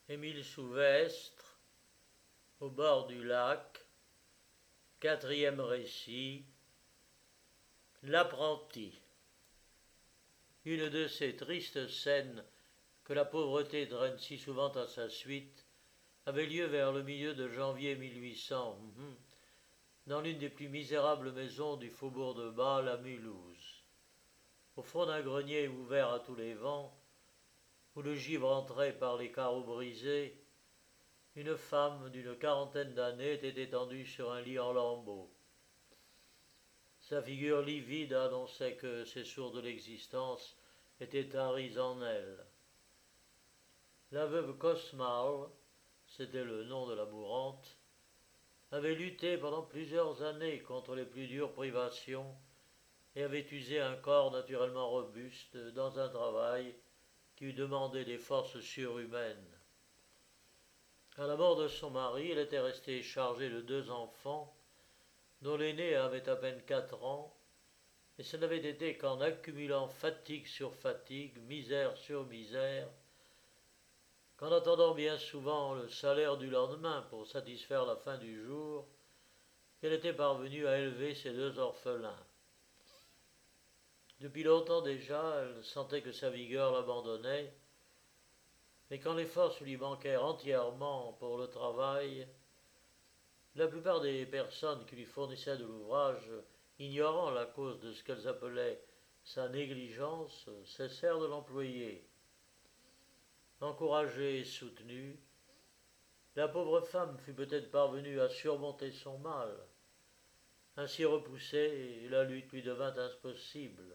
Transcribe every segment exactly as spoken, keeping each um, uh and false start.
Émile Souvestre, au bord du lac, quatrième récit, l'apprenti. Une de ces tristes scènes que la pauvreté traîne si souvent à sa suite avait lieu vers le milieu de janvier mille huit cents, dans l'une des plus misérables maisons du faubourg de Bâle à Mulhouse. Au fond d'un grenier ouvert à tous les vents, où le givre entrait par les carreaux brisés, une femme d'une quarantaine d'années était étendue sur un lit en lambeaux. Sa figure livide annonçait que ses sourds de l'existence étaient taris en elle. La veuve Cosmal, c'était le nom de la mourante, avait lutté pendant plusieurs années contre les plus dures privations et avait usé un corps naturellement robuste dans un travail qui eût demandé des forces surhumaines. À la mort de son mari, elle était restée chargée de deux enfants, dont l'aîné avait à peine quatre ans, et ce n'avait été qu'en accumulant fatigue sur fatigue, misère sur misère, qu'en attendant bien souvent le salaire du lendemain pour satisfaire la faim du jour, qu'elle était parvenue à élever ses deux orphelins. Depuis longtemps déjà, elle sentait que sa vigueur l'abandonnait, mais quand les forces lui manquèrent entièrement pour le travail, la plupart des personnes qui lui fournissaient de l'ouvrage, ignorant la cause de ce qu'elles appelaient sa négligence, cessèrent de l'employer. Encouragée et soutenue, la pauvre femme fut peut-être parvenue à surmonter son mal. Ainsi repoussée, la lutte lui devint impossible.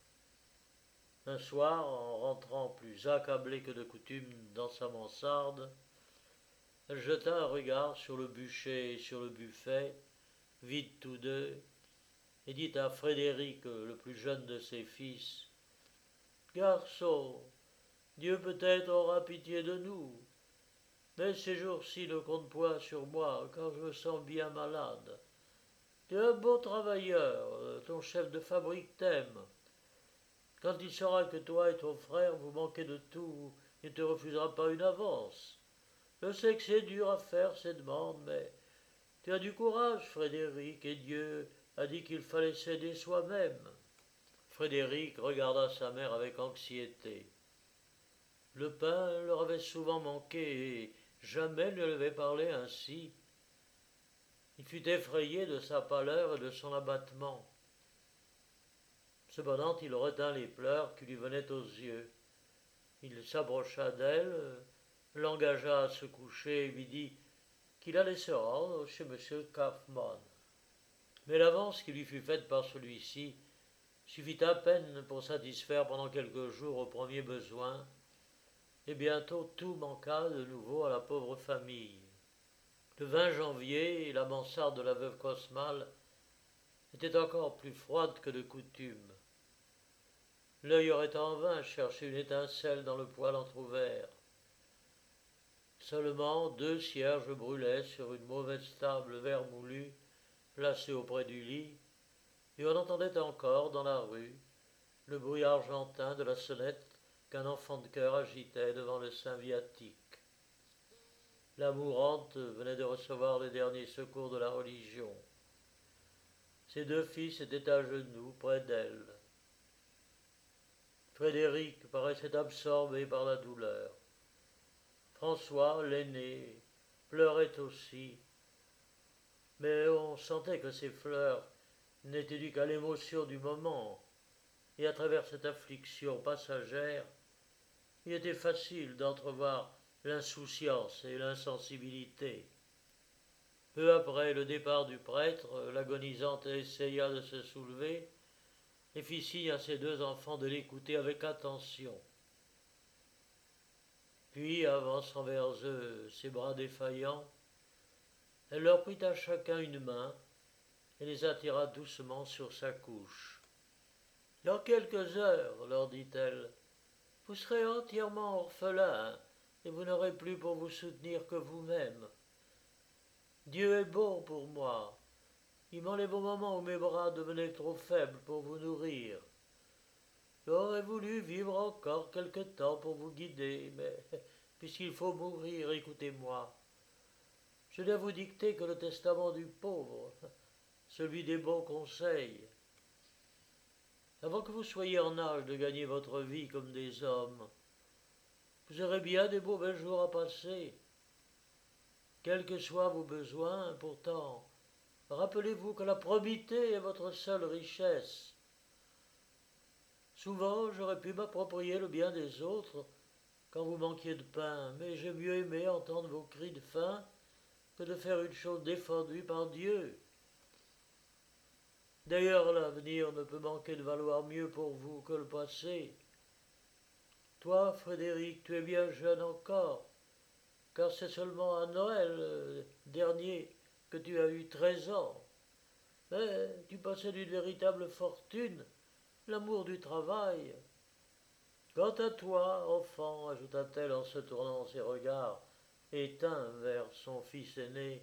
Un soir, en rentrant plus accablée que de coutume dans sa mansarde, elle jeta un regard sur le bûcher et sur le buffet, vides tous deux, et dit à Frédéric, le plus jeune de ses fils, « Garçon, Dieu peut-être aura pitié de nous, mais ces jours-ci ne comptent point sur moi, car je me sens bien malade. Tu es un beau travailleur, ton chef de fabrique t'aime. Quand il saura que toi et ton frère vous manquez de tout, il ne te refusera pas une avance. Je sais que c'est dur à faire ces demandes, mais tu as du courage, Frédéric, et Dieu a dit qu'il fallait s'aider soi-même. » Frédéric regarda sa mère avec anxiété. Le pain leur avait souvent manqué, et jamais ne lui avait parlé ainsi. Il fut effrayé de sa pâleur et de son abattement. Cependant, il retint les pleurs qui lui venaient aux yeux. Il s'approcha d'elle, l'engagea à se coucher et lui dit qu'il allait se rendre chez M. Kaufmann. Mais l'avance qui lui fut faite par celui-ci suffit à peine pour satisfaire pendant quelques jours aux premiers besoins, et bientôt tout manqua de nouveau à la pauvre famille. Le vingt janvier, la mansarde de la veuve Cosmal était encore plus froide que de coutume. L'œil aurait en vain cherché une étincelle dans le poêle entr'ouvert. Seulement deux cierges brûlaient sur une mauvaise table vermoulue placée auprès du lit, et on entendait encore dans la rue le bruit argentin de la sonnette qu'un enfant de chœur agitait devant le saint viatique. La mourante venait de recevoir les derniers secours de la religion. Ses deux fils étaient à genoux près d'elle. Frédéric paraissait absorbé par la douleur. François, l'aîné, pleurait aussi, mais on sentait que ses pleurs n'étaient dues qu'à l'émotion du moment, et à travers cette affliction passagère, il était facile d'entrevoir l'insouciance et l'insensibilité. Peu après le départ du prêtre, l'agonisante essaya de se soulever et fit signe à ses deux enfants de l'écouter avec attention. Puis, avançant vers eux ses bras défaillants, elle leur prit à chacun une main et les attira doucement sur sa couche. « Dans quelques heures, leur dit-elle, vous serez entièrement orphelins et vous n'aurez plus pour vous soutenir que vous-même. Dieu est bon pour moi. Il m'enlève au moment où mes bras devenaient trop faibles pour vous nourrir. J'aurais voulu vivre encore quelque temps pour vous guider, mais puisqu'il faut mourir, écoutez-moi. Je n'ai à vous dicter que le testament du pauvre, celui des bons conseils. Avant que vous soyez en âge de gagner votre vie comme des hommes, vous aurez bien des mauvais jours à passer. Quels que soient vos besoins, pourtant, rappelez-vous que la probité est votre seule richesse. Souvent, j'aurais pu m'approprier le bien des autres quand vous manquiez de pain, mais j'ai mieux aimé entendre vos cris de faim que de faire une chose défendue par Dieu. D'ailleurs, l'avenir ne peut manquer de valoir mieux pour vous que le passé. Toi, Frédéric, tu es bien jeune encore, car c'est seulement à Noël euh, dernier que tu as eu treize ans. Mais tu possèdes une véritable fortune, l'amour du travail. Quant à toi, enfant, ajouta-t-elle en se tournant ses regards éteints vers son fils aîné,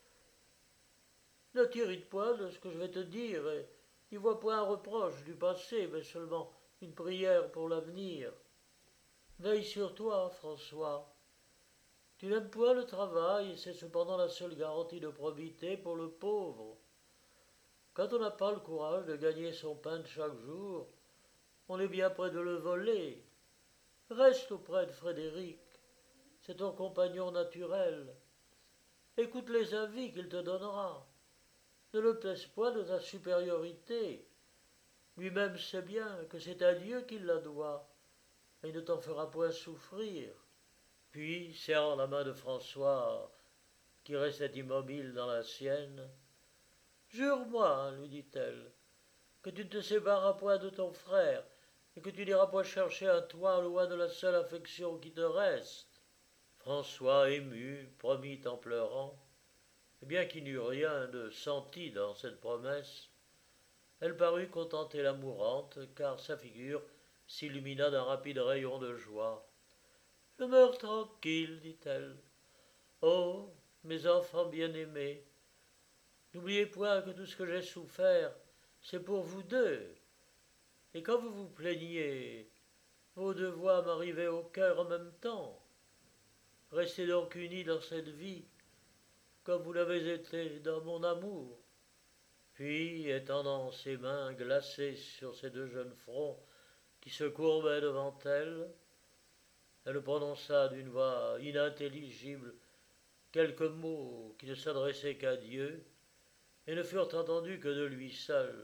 ne t'irrite point de ce que je vais te dire, et n'y vois point un reproche du passé, mais seulement une prière pour l'avenir. Veille sur toi, François. Tu n'aimes point le travail, et c'est cependant la seule garantie de probité pour le pauvre. Quand on n'a pas le courage de gagner son pain de chaque jour, on est bien près de le voler. Reste auprès de Frédéric, c'est ton compagnon naturel. Écoute les avis qu'il te donnera. Ne le pèse point de ta supériorité. Lui-même sait bien que c'est à Dieu qu'il la doit, et il ne t'en fera point souffrir. Puis, serrant la main de François, qui restait immobile dans la sienne, « Jure-moi, lui dit-elle, que tu ne te sépareras point de ton frère, et que tu n'iras point chercher un toit loin de la seule affection qui te reste. » François, ému, promit en pleurant, et bien qu'il n'y eût rien de senti dans cette promesse, elle parut contenter la mourante, car sa figure s'illumina d'un rapide rayon de joie. « Je meurs tranquille, dit-elle. Oh, mes enfants bien-aimés, n'oubliez point que tout ce que j'ai souffert, c'est pour vous deux. Et quand vous vous plaigniez, vos deux voix m'arrivaient au cœur en même temps. Restez donc unis dans cette vie, comme vous l'avez été dans mon amour. » Puis, étendant ses mains glacées sur ces deux jeunes fronts qui se courbaient devant elle, elle prononça d'une voix inintelligible quelques mots qui ne s'adressaient qu'à Dieu et ne furent entendus que de lui seul.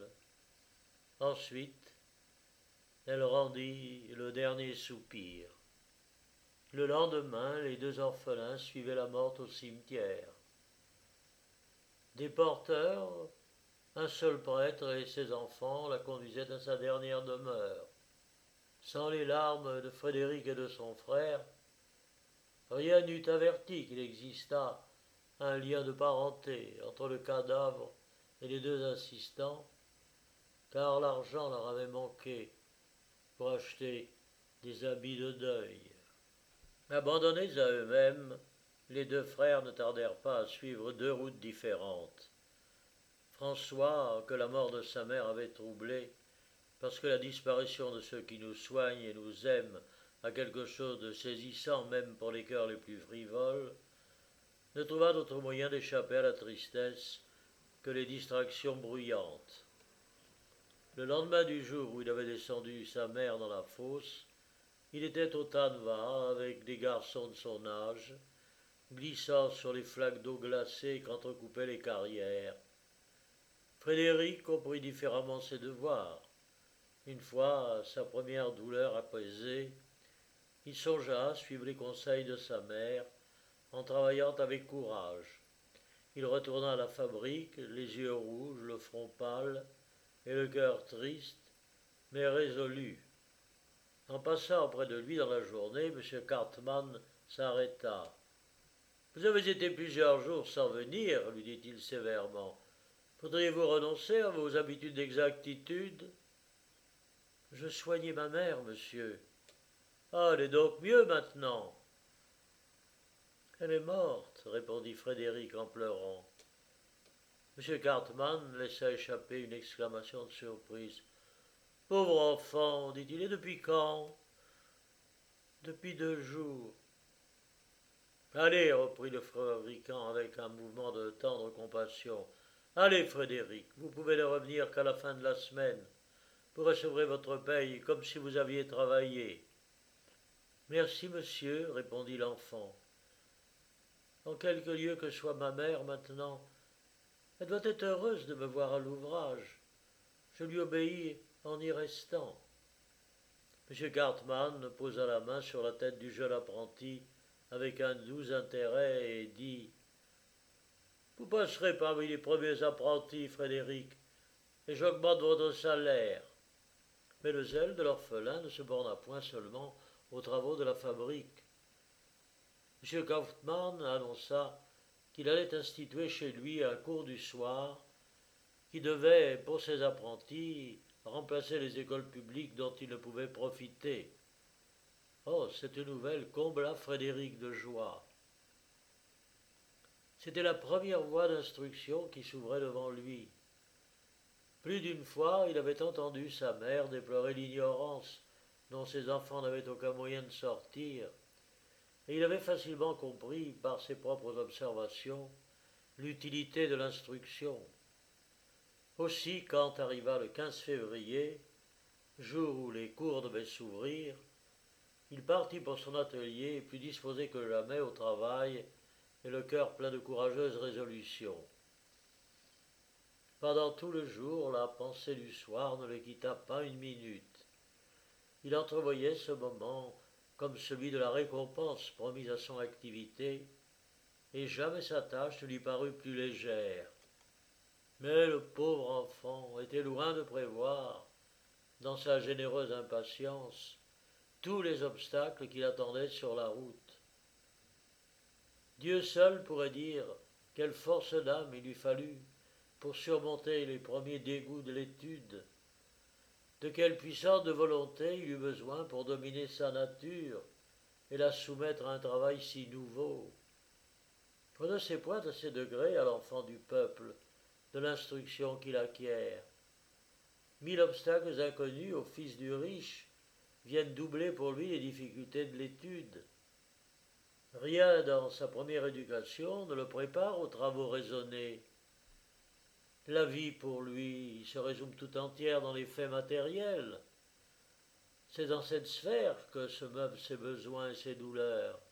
Ensuite, elle rendit le dernier soupir. Le lendemain, les deux orphelins suivaient la morte au cimetière. Des porteurs, un seul prêtre et ses enfants la conduisaient à sa dernière demeure. Sans les larmes de Frédéric et de son frère, rien n'eût averti qu'il existât un lien de parenté entre le cadavre et les deux assistants, car l'argent leur avait manqué pour acheter des habits de deuil. Abandonnés à eux-mêmes, les deux frères ne tardèrent pas à suivre deux routes différentes. François, que la mort de sa mère avait troublé, parce que la disparition de ceux qui nous soignent et nous aiment a quelque chose de saisissant même pour les cœurs les plus frivoles, ne trouva d'autre moyen d'échapper à la tristesse que les distractions bruyantes. Le lendemain du jour où il avait descendu sa mère dans la fosse, il était au tannevat avec des garçons de son âge, glissant sur les flaques d'eau glacée qu'entrecoupaient les carrières. Frédéric comprit différemment ses devoirs. Une fois sa première douleur apaisée, il songea à suivre les conseils de sa mère en travaillant avec courage. Il retourna à la fabrique, les yeux rouges, le front pâle et le cœur triste, mais résolu. En passant près de lui dans la journée, M. Cartman s'arrêta. « Vous avez été plusieurs jours sans venir, lui dit-il sévèrement. Voudriez-vous renoncer à vos habitudes d'exactitude ? » « Je soignais ma mère, monsieur. »« Ah, elle est donc mieux maintenant. »« Elle est morte, » répondit Frédéric en pleurant. M. Cartman laissa échapper une exclamation de surprise. « Pauvre enfant, dit-il, et depuis quand ? » « Depuis deux jours. » Allez, reprit le fabricant avec un mouvement de tendre compassion. Allez, Frédéric, vous pouvez ne revenir qu'à la fin de la semaine. Vous recevrez votre paye comme si vous aviez travaillé. Merci, monsieur, répondit l'enfant. En quelque lieu que soit ma mère maintenant, elle doit être heureuse de me voir à l'ouvrage. Je lui obéis en y restant. M. Cartman posa la main sur la tête du jeune apprenti avec un doux intérêt et dit « Vous passerez parmi les premiers apprentis, Frédéric, et j'augmente votre salaire. » Mais le zèle de l'orphelin ne se borna point seulement aux travaux de la fabrique. M. Kaufmann annonça qu'il allait instituer chez lui un cours du soir qui devait, pour ses apprentis, remplacer les écoles publiques dont ils ne pouvaient profiter. Oh, cette nouvelle combla Frédéric de joie. C'était la première voie d'instruction qui s'ouvrait devant lui. Plus d'une fois, il avait entendu sa mère déplorer l'ignorance dont ses enfants n'avaient aucun moyen de sortir, et il avait facilement compris, par ses propres observations, l'utilité de l'instruction. Aussi, quand arriva le quinze février, jour où les cours devaient s'ouvrir, il partit pour son atelier plus disposé que jamais au travail et le cœur plein de courageuses résolutions. Pendant tout le jour, la pensée du soir ne le quitta pas une minute. Il entrevoyait ce moment comme celui de la récompense promise à son activité, et jamais sa tâche ne lui parut plus légère. Mais le pauvre enfant était loin de prévoir, dans sa généreuse impatience, tous les obstacles qui l'attendaient sur la route. Dieu seul pourrait dire quelle force d'âme il lui fallut pour surmonter les premiers dégoûts de l'étude, de quelle puissance de volonté il eut besoin pour dominer sa nature et la soumettre à un travail si nouveau. On ne sait point à ces degrés à l'enfant du peuple de l'instruction qu'il acquiert. Mille obstacles inconnus au fils du riche viennent doubler pour lui les difficultés de l'étude. Rien dans sa première éducation ne le prépare aux travaux raisonnés. La vie, pour lui, se résume tout entière dans les faits matériels. C'est dans cette sphère que se meuvent ses besoins et ses douleurs.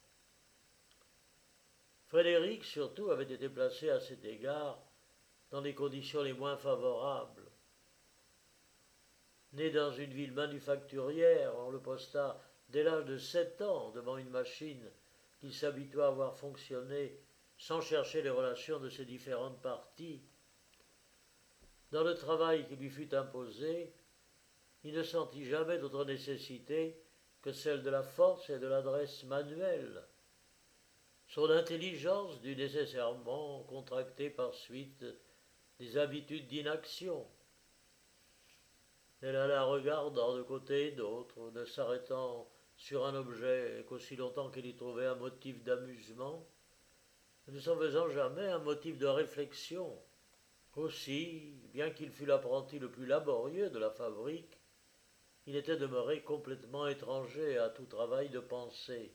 Frédéric, surtout, avait été placé à cet égard dans les conditions les moins favorables. Né dans une ville manufacturière, on le posta dès l'âge de sept ans devant une machine qu'il s'habitua à voir fonctionner sans chercher les relations de ses différentes parties. Dans le travail qui lui fut imposé, il ne sentit jamais d'autre nécessité que celle de la force et de l'adresse manuelle. Son intelligence dut nécessairement contracter par suite des habitudes d'inaction. Elle alla regardant de côté et d'autre, ne s'arrêtant sur un objet qu'aussi longtemps qu'elle y trouvait un motif d'amusement, ne s'en faisant jamais un motif de réflexion. Aussi, bien qu'il fût l'apprenti le plus laborieux de la fabrique, il était demeuré complètement étranger à tout travail de pensée.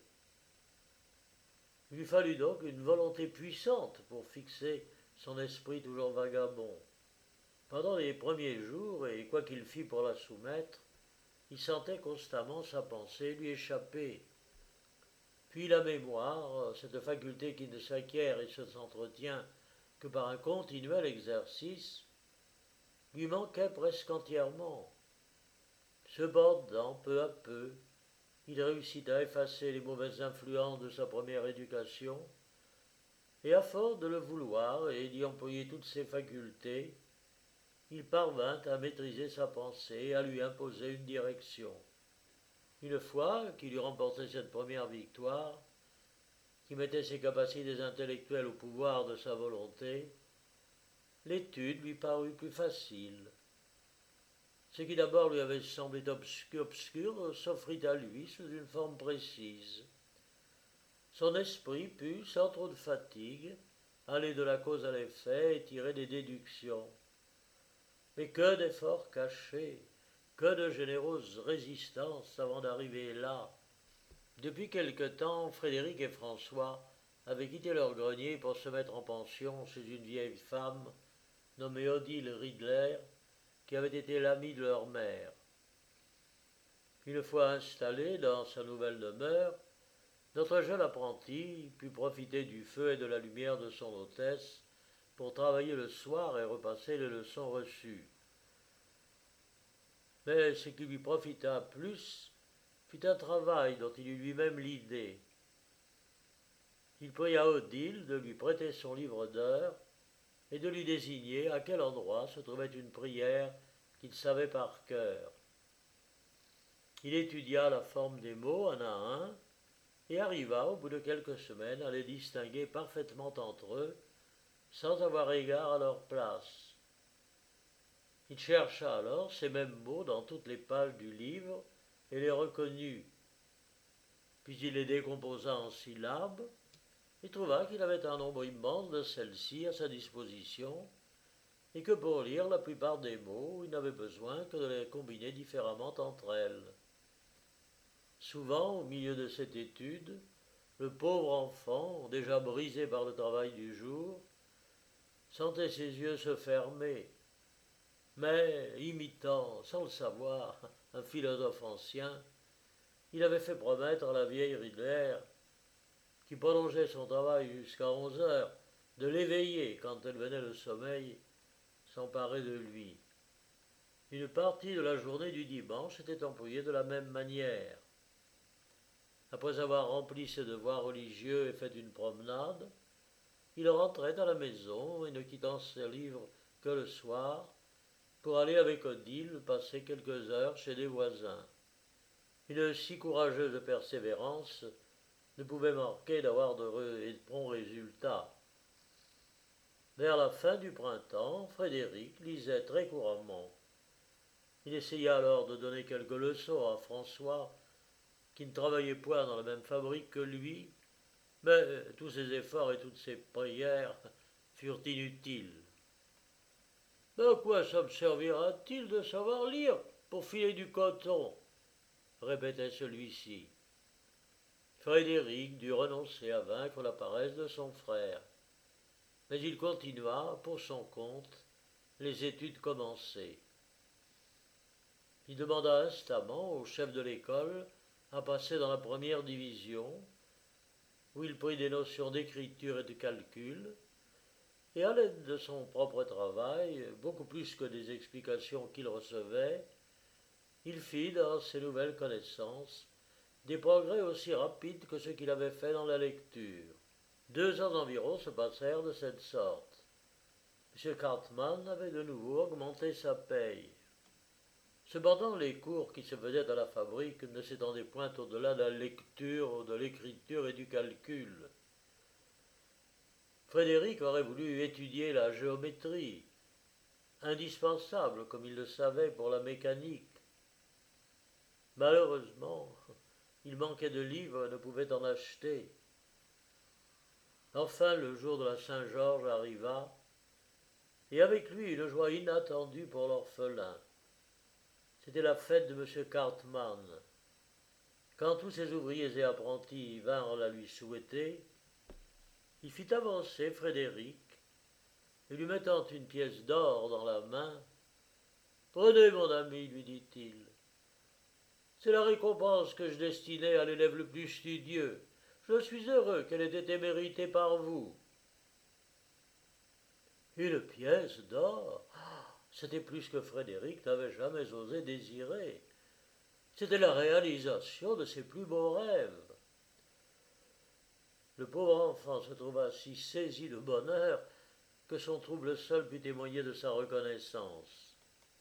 Il lui fallut donc une volonté puissante pour fixer son esprit toujours vagabond. Pendant les premiers jours, et quoi qu'il fît pour la soumettre, il sentait constamment sa pensée lui échapper. Puis la mémoire, cette faculté qui ne s'acquiert et ne s'entretient que par un continuel exercice, lui manquait presque entièrement. Cependant, peu à peu, il réussit à effacer les mauvaises influences de sa première éducation, et à force de le vouloir et d'y employer toutes ses facultés, il parvint à maîtriser sa pensée et à lui imposer une direction. Une fois qu'il eut remporté cette première victoire, qui mettait ses capacités intellectuelles au pouvoir de sa volonté, l'étude lui parut plus facile. Ce qui d'abord lui avait semblé obscur, obscur s'offrit à lui sous une forme précise. Son esprit put, sans trop de fatigue, aller de la cause à l'effet et tirer des déductions. Mais que d'efforts cachés, que de généreuses résistances avant d'arriver là. Depuis quelque temps, Frédéric et François avaient quitté leur grenier pour se mettre en pension chez une vieille femme nommée Odile Riedler, qui avait été l'amie de leur mère. Une fois installé dans sa nouvelle demeure, notre jeune apprenti put profiter du feu et de la lumière de son hôtesse pour travailler le soir et repasser les leçons reçues. Mais ce qui lui profita plus fut un travail dont il eut lui-même l'idée. Il pria Odile de lui prêter son livre d'heures et de lui désigner à quel endroit se trouvait une prière qu'il savait par cœur. Il étudia la forme des mots un à un et arriva, au bout de quelques semaines, à les distinguer parfaitement entre eux, sans avoir égard à leur place. Il chercha alors ces mêmes mots dans toutes les pages du livre et les reconnut. Puis il les décomposa en syllabes et trouva qu'il avait un nombre immense de celles-ci à sa disposition et que pour lire la plupart des mots, il n'avait besoin que de les combiner différemment entre elles. Souvent, au milieu de cette étude, le pauvre enfant, déjà brisé par le travail du jour, sentait ses yeux se fermer, mais, imitant, sans le savoir, un philosophe ancien, il avait fait promettre à la vieille Riedler, qui prolongeait son travail jusqu'à onze heures, de l'éveiller quand elle venait le sommeil, s'emparer de lui. Une partie de la journée du dimanche était employée de la même manière. Après avoir rempli ses devoirs religieux et fait une promenade, il rentrait à la maison et ne quittant ses livres que le soir pour aller avec Odile passer quelques heures chez des voisins. Une si courageuse persévérance ne pouvait manquer d'avoir de bons résultats. Vers la fin du printemps, Frédéric lisait très couramment. Il essaya alors de donner quelques leçons à François, qui ne travaillait point dans la même fabrique que lui, mais tous ses efforts et toutes ses prières furent inutiles. Mais à quoi ça me servira-t-il de savoir lire pour filer du coton? Répétait celui-ci. Frédéric dut renoncer à vaincre la paresse de son frère, mais il continua, pour son compte, les études commencées. Il demanda instamment au chef de l'école à passer dans la première division, où il prit des notions d'écriture et de calcul, et à l'aide de son propre travail, beaucoup plus que des explications qu'il recevait, il fit dans ses nouvelles connaissances des progrès aussi rapides que ceux qu'il avait faits dans la lecture. Deux ans environ se passèrent de cette sorte. M. Cartman avait de nouveau augmenté sa paye. Cependant, les cours qui se faisaient à la fabrique ne s'étendaient point au-delà de la lecture, de l'écriture et du calcul. Frédéric aurait voulu étudier la géométrie, indispensable, comme il le savait, pour la mécanique. Malheureusement, il manquait de livres et ne pouvait en acheter. Enfin, le jour de la Saint-Georges arriva, et avec lui une joie inattendue pour l'orphelin. C'était la fête de M. Cartman. Quand tous ses ouvriers et apprentis vinrent la lui souhaiter, il fit avancer Frédéric, et lui mettant une pièce d'or dans la main, « Prenez, mon ami, lui dit-il. C'est la récompense que je destinais à l'élève le plus studieux. Je suis heureux qu'elle ait été méritée par vous. » Une pièce d'or, c'était plus que Frédéric n'avait jamais osé désirer. C'était la réalisation de ses plus beaux rêves. Le pauvre enfant se trouva si saisi de bonheur que son trouble seul put témoigner de sa reconnaissance.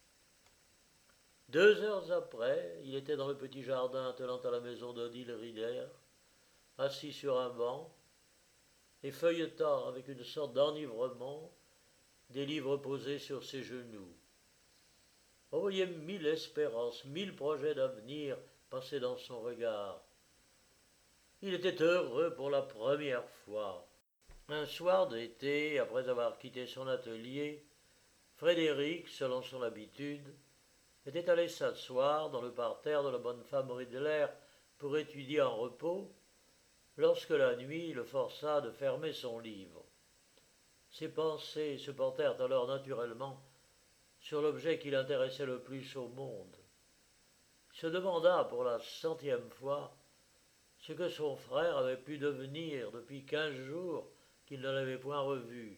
Deux heures après, il était dans le petit jardin attenant à la maison d'Odile Riedler, assis sur un banc, et feuilletant avec une sorte d'enivrement des livres posés sur ses genoux. On voyait mille espérances, mille projets d'avenir passer dans son regard. Il était heureux pour la première fois. Un soir d'été, après avoir quitté son atelier, Frédéric, selon son habitude, était allé s'asseoir dans le parterre de la bonne femme Riedler pour étudier en repos, lorsque la nuit le força de fermer son livre. Ses pensées se portèrent alors naturellement sur l'objet qui l'intéressait le plus au monde. Il se demanda pour la centième fois ce que son frère avait pu devenir depuis quinze jours qu'il ne l'avait point revu.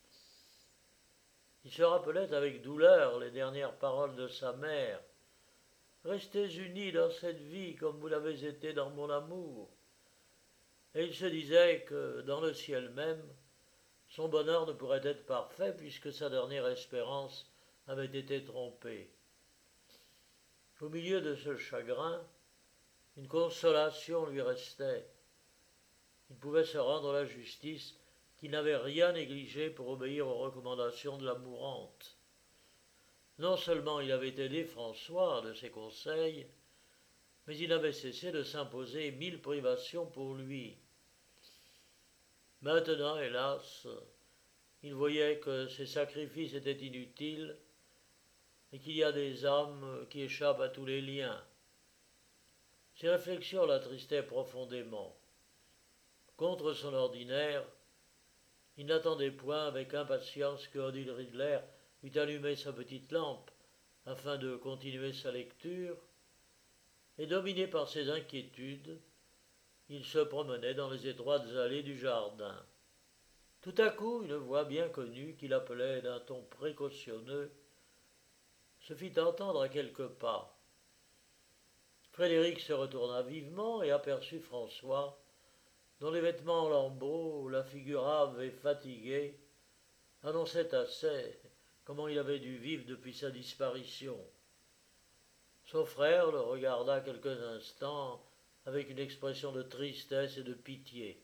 Il se rappelait avec douleur les dernières paroles de sa mère. « Restez unis dans cette vie comme vous l'avez été dans mon amour. » Et il se disait que, dans le ciel même, son bonheur ne pourrait être parfait puisque sa dernière espérance avait été trompée. Au milieu de ce chagrin, une consolation lui restait. Il pouvait se rendre la justice qu'il n'avait rien négligé pour obéir aux recommandations de la mourante. Non seulement il avait aidé François de ses conseils, mais il n'avait cessé de s'imposer mille privations pour lui. Maintenant, hélas, il voyait que ces sacrifices étaient inutiles et qu'il y a des âmes qui échappent à tous les liens. Ces réflexions l'attristaient profondément. Contre son ordinaire, il n'attendait point avec impatience que Odile Riedler eût allumé sa petite lampe afin de continuer sa lecture, et dominé par ses inquiétudes, il se promenait dans les étroites allées du jardin. Tout à coup, une voix bien connue, qu'il appelait d'un ton précautionneux, se fit entendre à quelques pas. Frédéric se retourna vivement et aperçut François, dont les vêtements en lambeaux, la figure hâve et fatiguée, annonçaient assez comment il avait dû vivre depuis sa disparition. Son frère le regarda quelques instants avec une expression de tristesse et de pitié.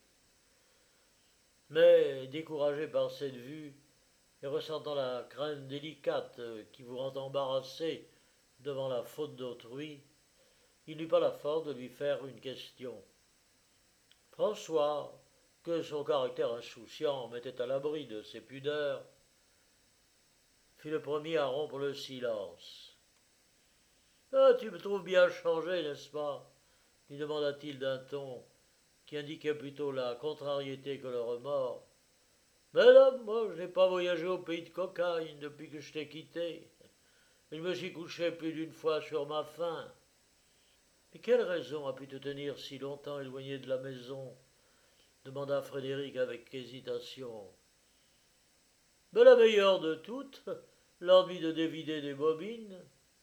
Mais, découragé par cette vue, et ressentant la crainte délicate qui vous rend embarrassé devant la faute d'autrui, il n'eut pas la force de lui faire une question. François, que son caractère insouciant mettait à l'abri de ses pudeurs, fut le premier à rompre le silence. « Ah, tu me trouves bien changé, n'est-ce pas ?» lui demanda-t-il d'un ton qui indiquait plutôt la contrariété que le remords. « Mais là, moi, je n'ai pas voyagé au pays de cocagne depuis que je t'ai quitté. Et je me suis couché plus d'une fois sur ma faim. Mais quelle raison a pu te tenir si longtemps éloigné de la maison ?» demanda Frédéric avec hésitation. « Mais la meilleure de toutes, l'envie de dévider des bobines.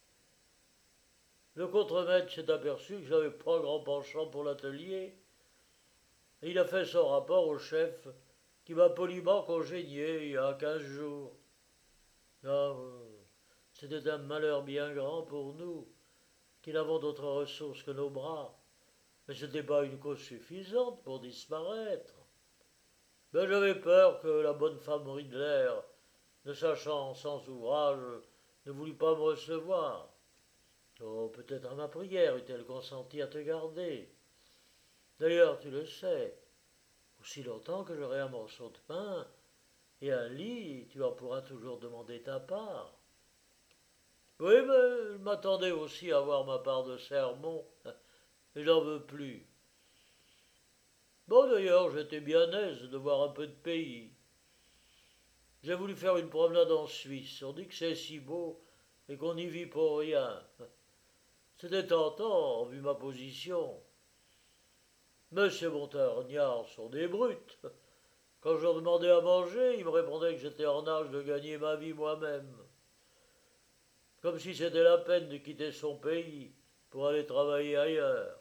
Le contremaître s'est aperçu que j'avais pas grand penchant pour l'atelier, et il a fait son rapport au chef, qui m'a poliment congédié il y a quinze jours. Ah, c'était un malheur bien grand pour nous, qui n'avons d'autre ressource que nos bras, mais ce n'était pas une cause suffisante pour disparaître. Mais j'avais peur que la bonne femme Riedler, ne sachant sans ouvrage, ne voulut pas me recevoir. Oh, peut-être à ma prière eût-elle consenti à te garder. D'ailleurs, tu le sais, aussi longtemps que j'aurai un morceau de pain et un lit, tu en pourras toujours demander ta part. Oui, mais je m'attendais aussi à avoir ma part de sermon, et j'en veux plus. Bon, d'ailleurs, j'étais bien aise de voir un peu de pays. J'ai voulu faire une promenade en Suisse, on dit que c'est si beau et qu'on n'y vit pour rien. C'était tentant, vu ma position. Mais ces montagnards sont des brutes. Quand je leur demandais à manger, ils me répondaient que j'étais en âge de gagner ma vie moi-même. Comme si c'était la peine de quitter son pays pour aller travailler ailleurs.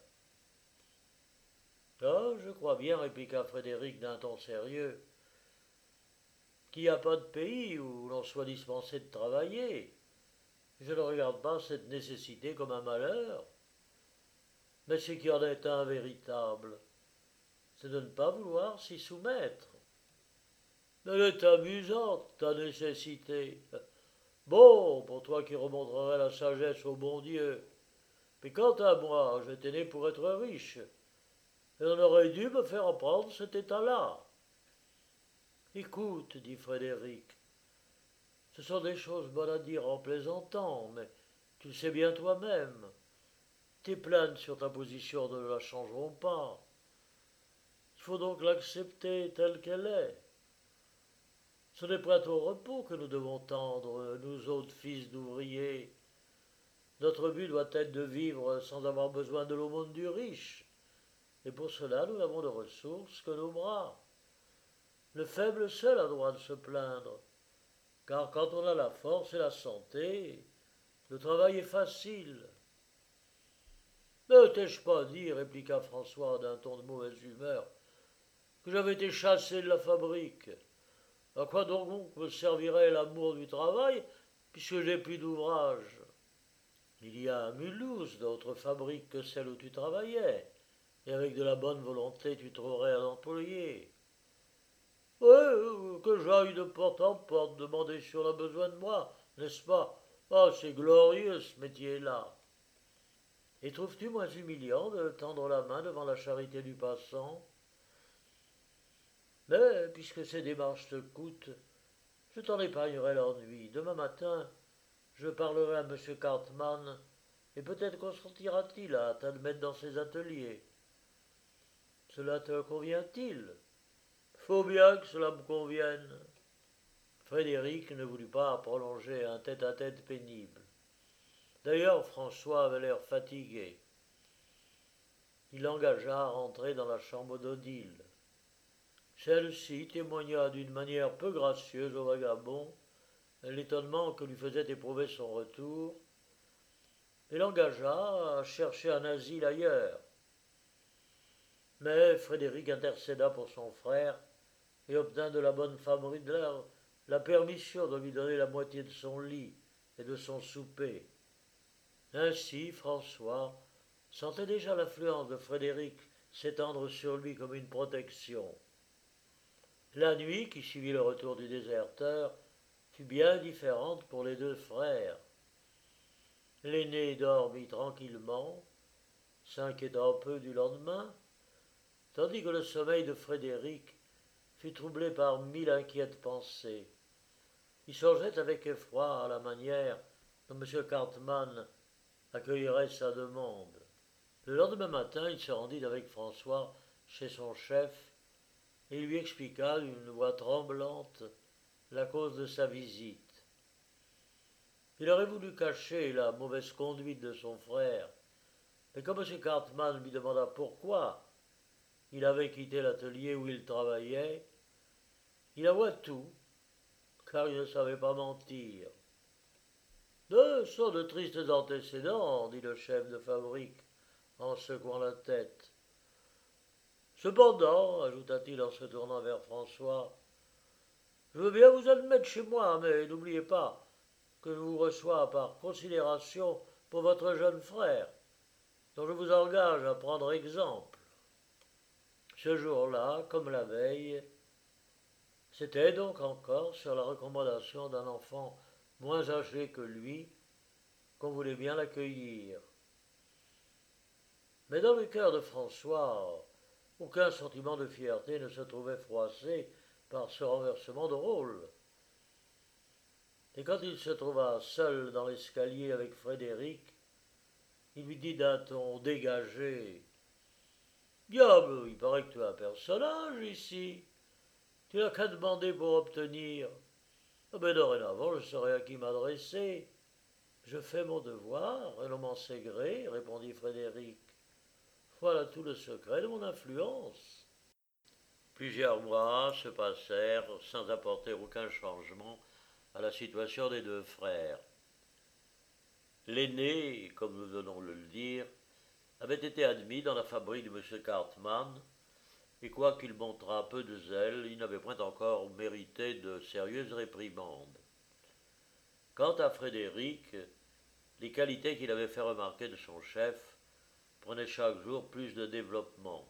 Ah, je crois bien, répliqua Frédéric d'un ton sérieux, qu'il n'y a pas de pays où l'on soit dispensé de travailler. Je ne regarde pas cette nécessité comme un malheur. Mais ce qui en est un véritable, c'est de ne pas vouloir s'y soumettre. Elle est amusante, ta nécessité. Bon, pour toi qui remontrerais la sagesse au bon Dieu. Mais quant à moi, j'étais né pour être riche, et on aurait dû me faire apprendre cet état-là. Écoute, dit Frédéric, ce sont des choses bonnes à dire en plaisantant, mais tu le sais bien toi-même. Tes plaintes sur ta position ne la changeront pas. Il faut donc l'accepter telle qu'elle est. Ce n'est pas au repos que nous devons tendre, nous autres fils d'ouvriers. Notre but doit être de vivre sans avoir besoin de l'aumône du riche. Et pour cela, nous n'avons de ressources que nos bras. Le faible seul a droit de se plaindre, car quand on a la force et la santé, le travail est facile. Ne t'ai-je pas dit, répliqua François d'un ton de mauvaise humeur, que j'avais été chassé de la fabrique. À quoi donc me servirait l'amour du travail, puisque j'ai plus d'ouvrage? Il y a à Mulhouse d'autres fabriques que celle où tu travaillais, et avec de la bonne volonté tu trouverais un employé. Oui, que j'aille de porte en porte demander si on a besoin de moi, n'est-ce pas? Ah, c'est glorieux ce métier-là. Et trouves-tu moins humiliant de tendre la main devant la charité du passant? Mais, puisque ces démarches te coûtent, je t'en épargnerai l'ennui. Demain matin, je parlerai à M. Cartman, et peut-être consentira-t-il à t'admettre dans ses ateliers. Cela te convient-il? Faut bien que cela me convienne. Frédéric ne voulut pas prolonger un tête-à-tête pénible. D'ailleurs, François avait l'air fatigué. Il l'engagea à rentrer dans la chambre d'Odile. Celle-ci témoigna d'une manière peu gracieuse au vagabond l'étonnement que lui faisait éprouver son retour, et l'engagea à chercher un asile ailleurs. Mais Frédéric intercéda pour son frère et obtint de la bonne femme Ridler la permission de lui donner la moitié de son lit et de son souper. Ainsi, François sentait déjà l'influence de Frédéric s'étendre sur lui comme une protection. La nuit qui suivit le retour du déserteur fut bien différente pour les deux frères. L'aîné dormit tranquillement, s'inquiétant peu du lendemain, tandis que le sommeil de Frédéric fut troublé par mille inquiètes pensées. Il songeait avec effroi à la manière dont M. Cartman accueillerait sa demande. Le lendemain matin, il se rendit avec François chez son chef et lui expliqua d'une voix tremblante la cause de sa visite. Il aurait voulu cacher la mauvaise conduite de son frère, mais quand M. Cartman lui demanda pourquoi il avait quitté l'atelier où il travaillait, il avoua tout, car il ne savait pas mentir. Ce sont de tristes antécédents, dit le chef de fabrique en secouant la tête. Cependant, ajouta-t-il en se tournant vers François, je veux bien vous admettre chez moi, mais n'oubliez pas que je vous reçois par considération pour votre jeune frère, dont je vous engage à prendre exemple. Ce jour-là, comme la veille, c'était donc encore sur la recommandation d'un enfant moins âgé que lui qu'on voulait bien l'accueillir. Mais dans le cœur de François, aucun sentiment de fierté ne se trouvait froissé par ce renversement de rôle. Et quand il se trouva seul dans l'escalier avec Frédéric, il lui dit d'un ton dégagé, « Diable, il paraît que tu as un personnage ici. Tu n'as qu'à demander pour obtenir. Ah ben dorénavant, je saurai à qui m'adresser. » Je fais mon devoir, et l'on m'en sait gré, répondit Frédéric. Voilà tout le secret de mon influence. Plusieurs mois se passèrent sans apporter aucun changement à la situation des deux frères. L'aîné, comme nous venons de le dire, avait été admis dans la fabrique de M. Cartman, et quoiqu'il montrât peu de zèle, il n'avait point encore mérité de sérieuses réprimandes. Quant à Frédéric, les qualités qu'il avait fait remarquer de son chef prenaient chaque jour plus de développement.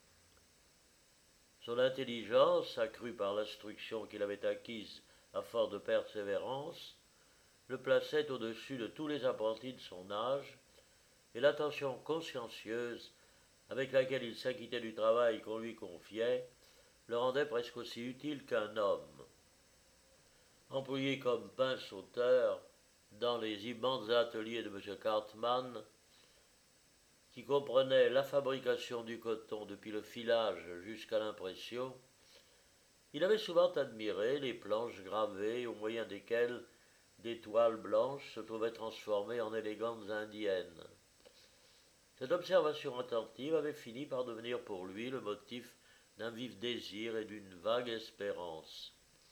Son intelligence, accrue par l'instruction qu'il avait acquise à force de persévérance, le plaçait au-dessus de tous les apprentis de son âge, et l'attention consciencieuse avec laquelle il s'acquittait du travail qu'on lui confiait le rendait presque aussi utile qu'un homme. Employé comme pince-sauteur dans les immenses ateliers de M. Cartman, qui comprenait la fabrication du coton depuis le filage jusqu'à l'impression, il avait souvent admiré les planches gravées au moyen desquelles des toiles blanches se trouvaient transformées en élégantes indiennes. Cette observation attentive avait fini par devenir pour lui le motif d'un vif désir et d'une vague espérance.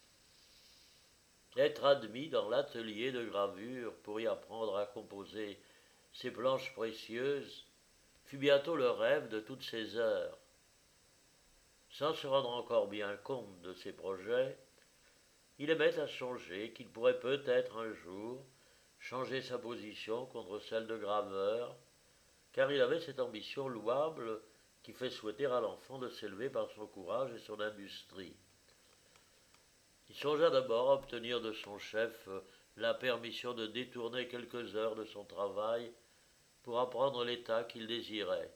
Être admis dans l'atelier de gravure pour y apprendre à composer ces planches précieuses fut bientôt le rêve de toutes ses heures. Sans se rendre encore bien compte de ses projets, il aimait à songer qu'il pourrait peut-être un jour changer sa position contre celle de graveur, car il avait cette ambition louable qui fait souhaiter à l'enfant de s'élever par son courage et son industrie. Il songea d'abord à obtenir de son chef la permission de détourner quelques heures de son travail pour apprendre l'état qu'il désirait.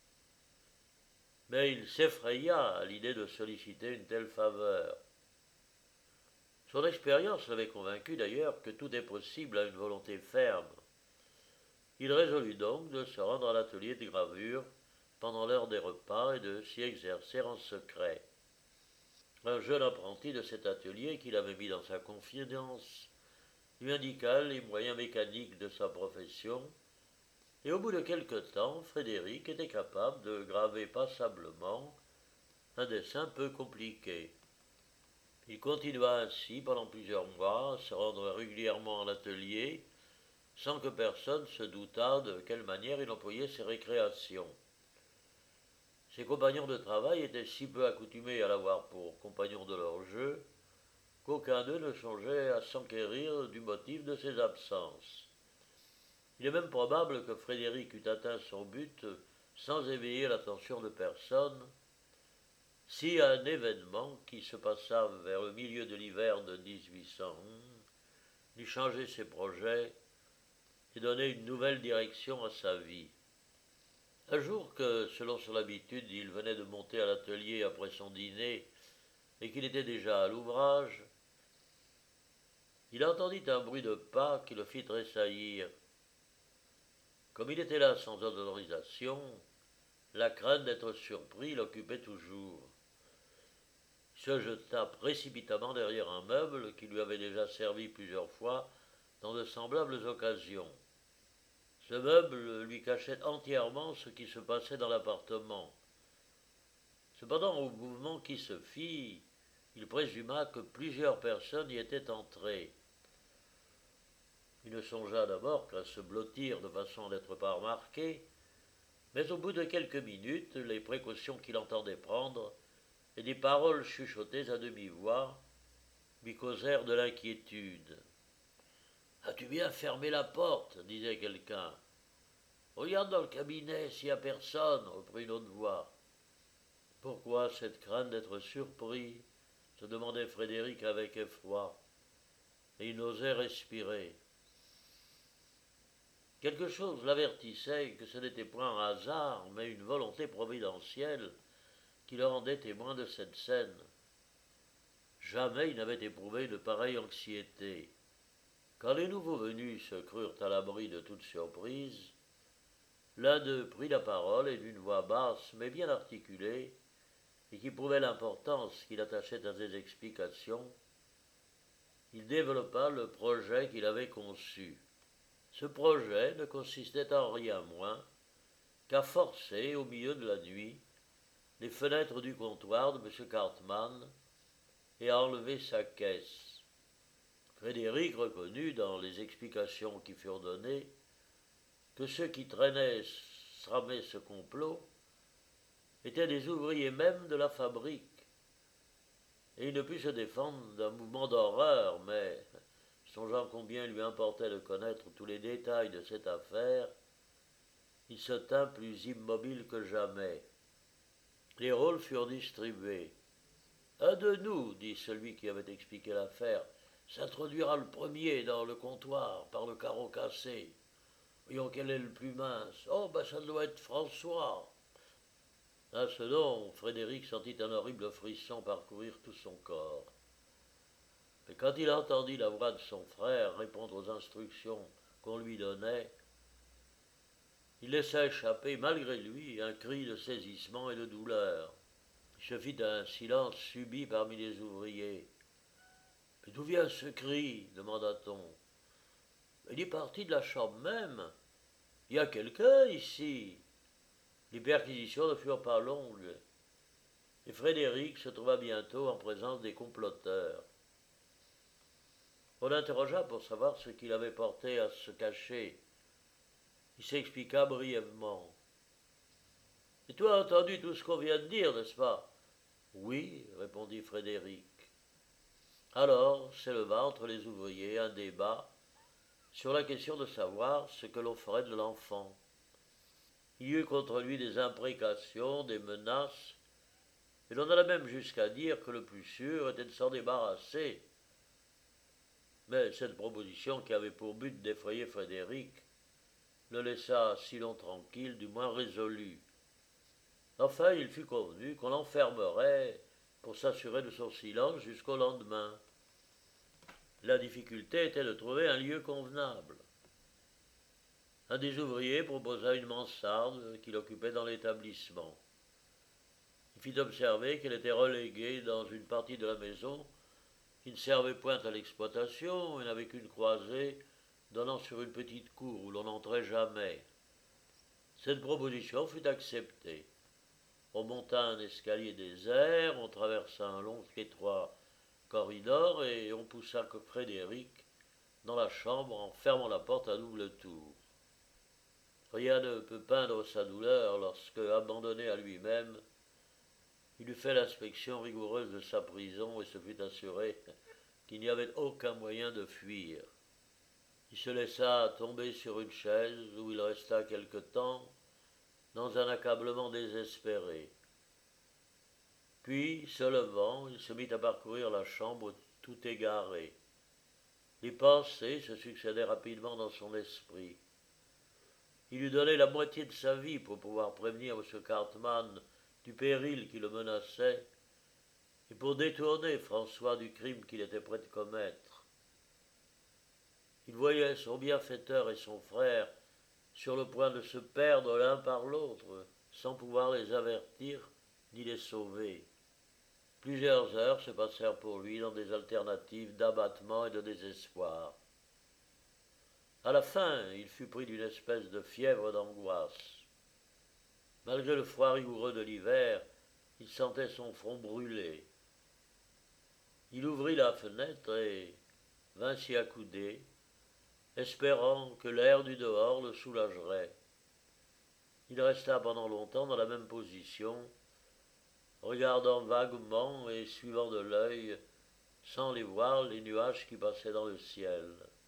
Mais il s'effraya à l'idée de solliciter une telle faveur. Son expérience l'avait convaincu d'ailleurs que tout est possible à une volonté ferme. Il résolut donc de se rendre à l'atelier de gravure pendant l'heure des repas et de s'y exercer en secret. Un jeune apprenti de cet atelier qu'il avait mis dans sa confidence lui indiqua les moyens mécaniques de sa profession, et au bout de quelque temps, Frédéric était capable de graver passablement un dessin peu compliqué. Il continua ainsi pendant plusieurs mois à se rendre régulièrement à l'atelier, sans que personne se doutât de quelle manière il employait ses récréations. Ses compagnons de travail étaient si peu accoutumés à l'avoir pour compagnon de leur jeu qu'aucun d'eux ne songeait à s'enquérir du motif de ses absences. Il est même probable que Frédéric eût atteint son but sans éveiller l'attention de personne, si un événement qui se passa vers le milieu de l'hiver de dix-huit cent onze n'eût changé ses projets et donné une nouvelle direction à sa vie. Un jour que, selon son habitude, il venait de monter à l'atelier après son dîner et qu'il était déjà à l'ouvrage, il entendit un bruit de pas qui le fit tressaillir. Comme il était là sans autorisation, la crainte d'être surpris l'occupait toujours. Il se jeta précipitamment derrière un meuble qui lui avait déjà servi plusieurs fois dans de semblables occasions. Ce meuble lui cachait entièrement ce qui se passait dans l'appartement. Cependant, au mouvement qui se fit, il présuma que plusieurs personnes y étaient entrées. Il ne songea d'abord qu'à se blottir de façon à n'être pas remarqué, mais au bout de quelques minutes, les précautions qu'il entendait prendre et des paroles chuchotées à demi-voix lui causèrent de l'inquiétude. « As-tu bien fermé la porte » disait quelqu'un. « Regarde dans le cabinet s'il n'y a personne » reprit une autre voix. Pourquoi cette crainte d'être surpris se demandait Frédéric avec effroi, et il n'osait respirer. Quelque chose l'avertissait que ce n'était point un hasard, mais une volonté providentielle qui le rendait témoin de cette scène. Jamais il n'avait éprouvé de pareille anxiété. Quand les nouveaux venus se crurent à l'abri de toute surprise, l'un d'eux prit la parole et d'une voix basse mais bien articulée, et qui prouvait l'importance qu'il attachait à ses explications, il développa le projet qu'il avait conçu. Ce projet ne consistait en rien moins qu'à forcer, au milieu de la nuit, les fenêtres du comptoir de M. Cartman et à enlever sa caisse. Frédéric reconnut, dans les explications qui furent données, que ceux qui traînaient, tramaient ce complot étaient des ouvriers même de la fabrique, et il ne put se défendre d'un mouvement d'horreur, mais, songeant combien il lui importait de connaître tous les détails de cette affaire, il se tint plus immobile que jamais. Les rôles furent distribués. « Un de nous, dit celui qui avait expliqué l'affaire, s'introduira le premier dans le comptoir par le carreau cassé. Voyons quel est le plus mince. Oh, ben ça doit être François. » À ce nom, Frédéric sentit un horrible frisson parcourir tout son corps. Mais quand il entendit la voix de son frère répondre aux instructions qu'on lui donnait, Il laissa échapper, malgré lui, un cri de saisissement et de douleur. Il se fit un silence subit parmi les ouvriers. « Mais d'où vient ce cri » demanda-t-on. « Il est parti de la chambre même. Il y a quelqu'un ici. » Les perquisitions ne furent pas longues, et Frédéric se trouva bientôt en présence des comploteurs. On l'interrogea pour savoir ce qui l'avait porté à se cacher. Il s'expliqua brièvement. « Et toi as entendu tout ce qu'on vient de dire, n'est-ce pas ?»« Oui, » répondit Frédéric. Alors s'éleva entre les ouvriers un débat sur la question de savoir ce que l'on ferait de l'enfant. Il y eut contre lui des imprécations, des menaces, et l'on alla même jusqu'à dire que le plus sûr était de s'en débarrasser. Mais cette proposition, qui avait pour but d'effrayer Frédéric, le laissa sinon tranquille, du moins résolu. Enfin, il fut convenu qu'on l'enfermerait pour s'assurer de son silence jusqu'au lendemain. La difficulté était de trouver un lieu convenable. Un des ouvriers proposa une mansarde qu'il occupait dans l'établissement. Il fit observer qu'elle était reléguée dans une partie de la maison qui ne servait point à l'exploitation et n'avait qu'une croisée donnant sur une petite cour où l'on n'entrait jamais. Cette proposition fut acceptée. On monta un escalier désert, on traversa un long étroit corridor et on poussa Frédéric dans la chambre en fermant la porte à double tour. Rien ne peut peindre sa douleur lorsque, abandonné à lui-même, il eut fait l'inspection rigoureuse de sa prison et se fut assuré qu'il n'y avait aucun moyen de fuir. Il se laissa tomber sur une chaise où il resta quelque temps dans un accablement désespéré. Puis, se levant, il se mit à parcourir la chambre tout égaré. Les pensées se succédaient rapidement dans son esprit. Il eût donné la moitié de sa vie pour pouvoir prévenir M. Cartman du péril qui le menaçait et pour détourner François du crime qu'il était prêt de commettre. Il voyait son bienfaiteur et son frère sur le point de se perdre l'un par l'autre, sans pouvoir les avertir ni les sauver. Plusieurs heures se passèrent pour lui dans des alternatives d'abattement et de désespoir. À la fin, il fut pris d'une espèce de fièvre d'angoisse. Malgré le froid rigoureux de l'hiver, il sentait son front brûler. Il ouvrit la fenêtre et vint s'y accouder, espérant que l'air du dehors le soulagerait. Il resta pendant longtemps dans la même position, regardant vaguement et suivant de l'œil, sans les voir, les nuages qui passaient dans le ciel.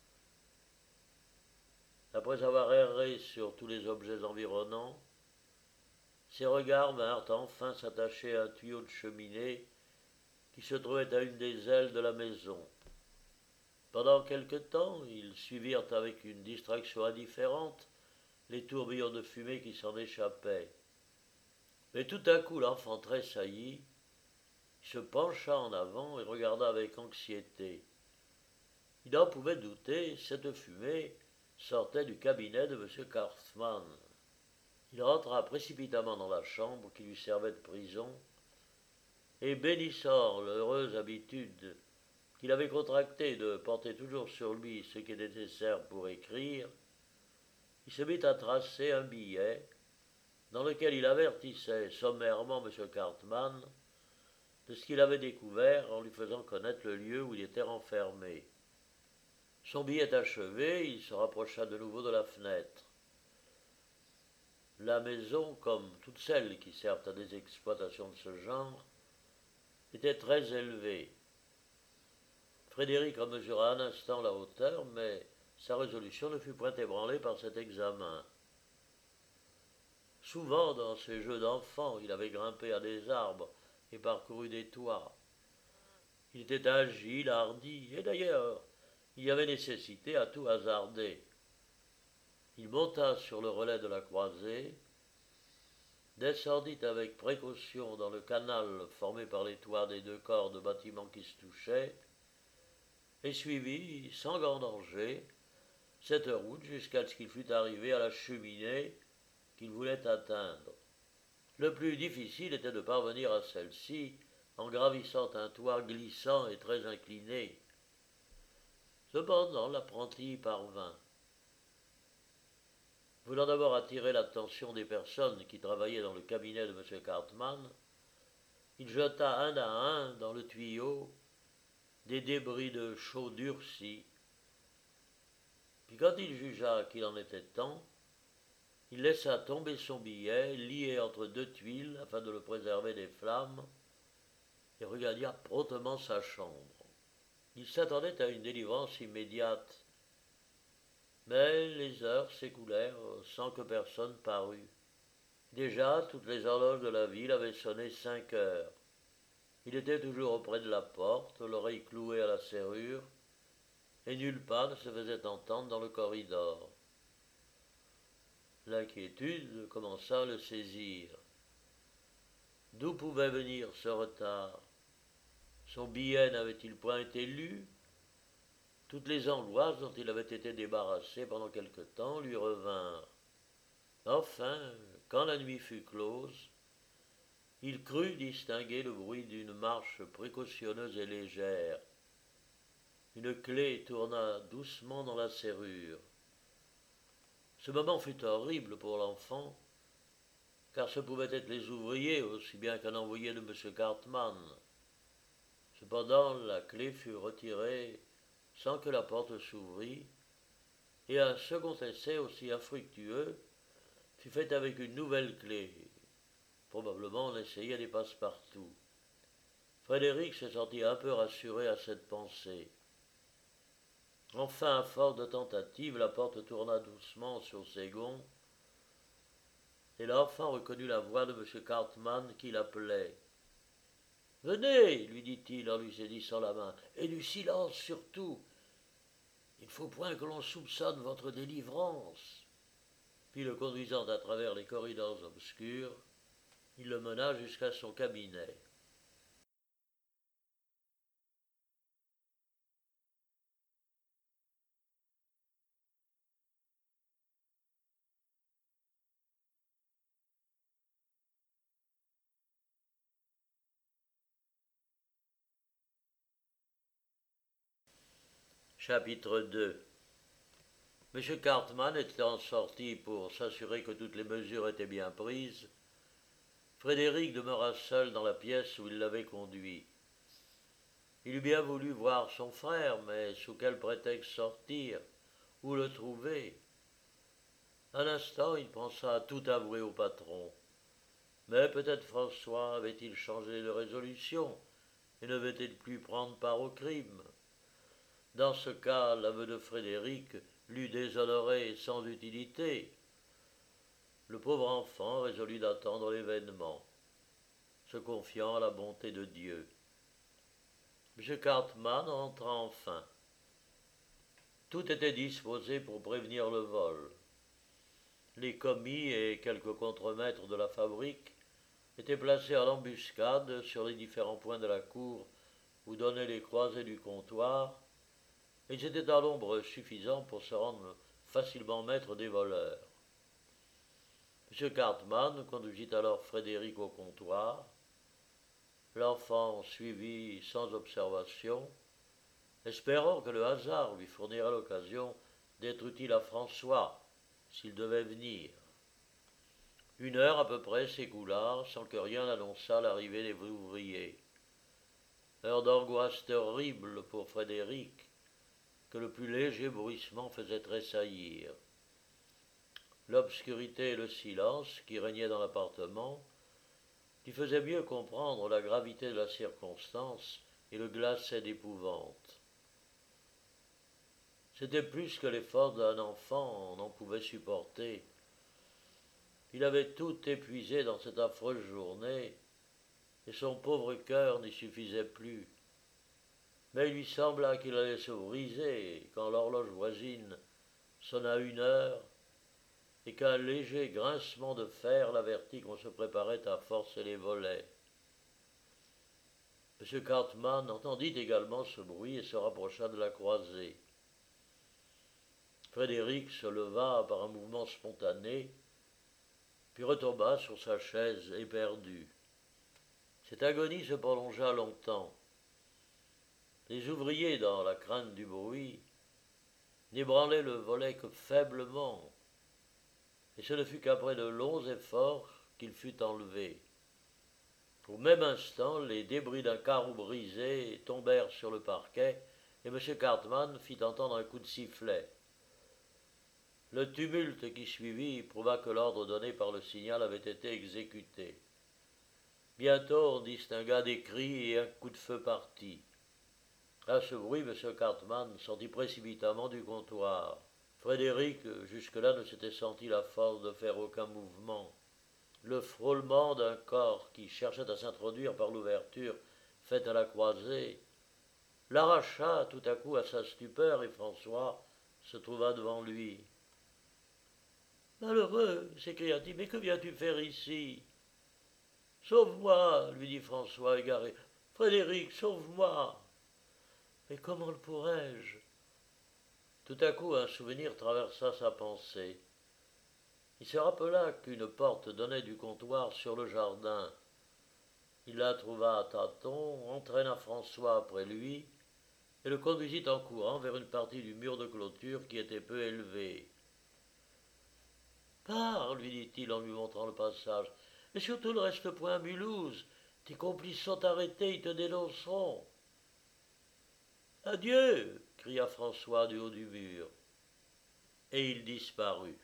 Après avoir erré sur tous les objets environnants, ses regards vinrent enfin s'attacher à un tuyau de cheminée qui se trouvait à une des ailes de la maison. Pendant quelque temps, ils suivirent avec une distraction indifférente les tourbillons de fumée qui s'en échappaient. Mais tout à coup, l'enfant tressaillit, se pencha en avant et regarda avec anxiété. Il n'en pouvait douter, cette fumée sortait du cabinet de M. Cartman. Il rentra précipitamment dans la chambre qui lui servait de prison, et bénissant l'heureuse habitude qu'il avait contractée de porter toujours sur lui ce qui était nécessaire pour écrire, il se mit à tracer un billet dans lequel il avertissait sommairement M. Cartman de ce qu'il avait découvert en lui faisant connaître le lieu où il était renfermé. Son billet achevé, il se rapprocha de nouveau de la fenêtre. La maison, comme toutes celles qui servent à des exploitations de ce genre, était très élevée. Frédéric en mesura un instant la hauteur, mais sa résolution ne fut point ébranlée par cet examen. Souvent, dans ses jeux d'enfant, il avait grimpé à des arbres et parcouru des toits. Il était agile, hardi, et d'ailleurs, il y avait nécessité à tout hasarder. Il monta sur le relais de la croisée, descendit avec précaution dans le canal formé par les toits des deux corps de bâtiments qui se touchaient, et suivit, sans grand danger, cette route jusqu'à ce qu'il fût arrivé à la cheminée qu'il voulait atteindre. Le plus difficile était de parvenir à celle-ci en gravissant un toit glissant et très incliné. Cependant, l'apprenti y parvint. Voulant d'abord attirer l'attention des personnes qui travaillaient dans le cabinet de M. Cartman, il jeta un à un dans le tuyau des débris de chaux durcis. Puis quand il jugea qu'il en était temps, il laissa tomber son billet, lié entre deux tuiles afin de le préserver des flammes, et regagna promptement sa chambre. Il s'attendait à une délivrance immédiate, mais les heures s'écoulèrent sans que personne parût. Déjà, toutes les horloges de la ville avaient sonné cinq heures. Il était toujours auprès de la porte, l'oreille clouée à la serrure, et nulle part ne se faisait entendre dans le corridor. L'inquiétude commença à le saisir. D'où pouvait venir ce retard? Son billet n'avait-il point été lu? Toutes les angoisses dont il avait été débarrassé pendant quelque temps lui revinrent. Enfin, quand la nuit fut close, il crut distinguer le bruit d'une marche précautionneuse et légère. Une clé tourna doucement dans la serrure. Ce moment fut horrible pour l'enfant, car ce pouvaient être les ouvriers aussi bien qu'un envoyé de M. Cartman. Cependant, la clé fut retirée sans que la porte s'ouvrît, et un second essai aussi infructueux fut fait avec une nouvelle clé. Probablement on essayait des passe-partout. Frédéric se sentit un peu rassuré à cette pensée. Enfin, à force de tentatives, la porte tourna doucement sur ses gonds, et l'enfant reconnut la voix de M. Cartman qui l'appelait. « Venez, lui dit-il en lui saisissant la main, et du silence surtout. Il ne faut point que l'on soupçonne votre délivrance. » Puis le conduisant à travers les corridors obscurs, il le mena jusqu'à son cabinet. Chapitre deux. M. Cartman étant sorti pour s'assurer que toutes les mesures étaient bien prises, Frédéric demeura seul dans la pièce où il l'avait conduit. Il eût bien voulu voir son frère, mais sous quel prétexte sortir? Où le trouver? Un instant, il pensa à tout avouer au patron. Mais peut-être François avait-il changé de résolution et ne veut-il plus prendre part au crime? Dans ce cas, l'aveu de Frédéric l'eût déshonoré sans utilité. Le pauvre enfant résolut d'attendre l'événement, se confiant à la bonté de Dieu. M. Cartman entra enfin. Tout était disposé pour prévenir le vol. Les commis et quelques contremaîtres de la fabrique étaient placés en embuscade sur les différents points de la cour où donnaient les croisées du comptoir, et ils étaient à l'ombre suffisant pour se rendre facilement maître des voleurs. M. Cartman conduisit alors Frédéric au comptoir. L'enfant suivit sans observation, espérant que le hasard lui fournirait l'occasion d'être utile à François, s'il devait venir. Une heure à peu près s'écoula sans que rien n'annonçât l'arrivée des ouvriers. Heure d'angoisse terrible pour Frédéric, que le plus léger bruissement faisait tressaillir. L'obscurité et le silence qui régnaient dans l'appartement lui faisaient mieux comprendre la gravité de la circonstance et le glaçaient d'épouvante. C'était plus que l'effort d'un enfant n'en pouvait supporter. Il avait tout épuisé dans cette affreuse journée, et son pauvre cœur n'y suffisait plus. Mais il lui sembla qu'il allait se briser quand l'horloge voisine sonna une heure et qu'un léger grincement de fer l'avertit qu'on se préparait à forcer les volets. M. Cartman entendit également ce bruit et se rapprocha de la croisée. Frédéric se leva par un mouvement spontané puis retomba sur sa chaise éperdue. Cette agonie se prolongea longtemps. Les ouvriers, dans la crainte du bruit, n'ébranlaient le volet que faiblement, et ce ne fut qu'après de longs efforts qu'il fut enlevé. Au même instant, les débris d'un carreau brisé tombèrent sur le parquet, et M. Cartman fit entendre un coup de sifflet. Le tumulte qui suivit prouva que l'ordre donné par le signal avait été exécuté. Bientôt on distingua des cris et un coup de feu partit. À ce bruit, M. Cartman sortit précipitamment du comptoir. Frédéric, jusque-là, ne s'était senti la force de faire aucun mouvement. Le frôlement d'un corps qui cherchait à s'introduire par l'ouverture faite à la croisée l'arracha tout à coup à sa stupeur, et François se trouva devant lui. « Malheureux !» s'écria-t-il, « mais que viens-tu faire ici ?»« Sauve-moi !» lui dit François égaré. « Frédéric, sauve-moi !»« Mais comment le pourrais-je ?» Tout à coup, un souvenir traversa sa pensée. Il se rappela qu'une porte donnait du comptoir sur le jardin. Il la trouva à tâtons, entraîna François après lui et le conduisit en courant vers une partie du mur de clôture qui était peu élevée. « Pars, lui dit-il en lui montrant le passage, et surtout ne reste point à Mulhouse. Tes complices sont arrêtés, ils te dénonceront. »« Adieu !» cria François du haut du mur. Et il disparut.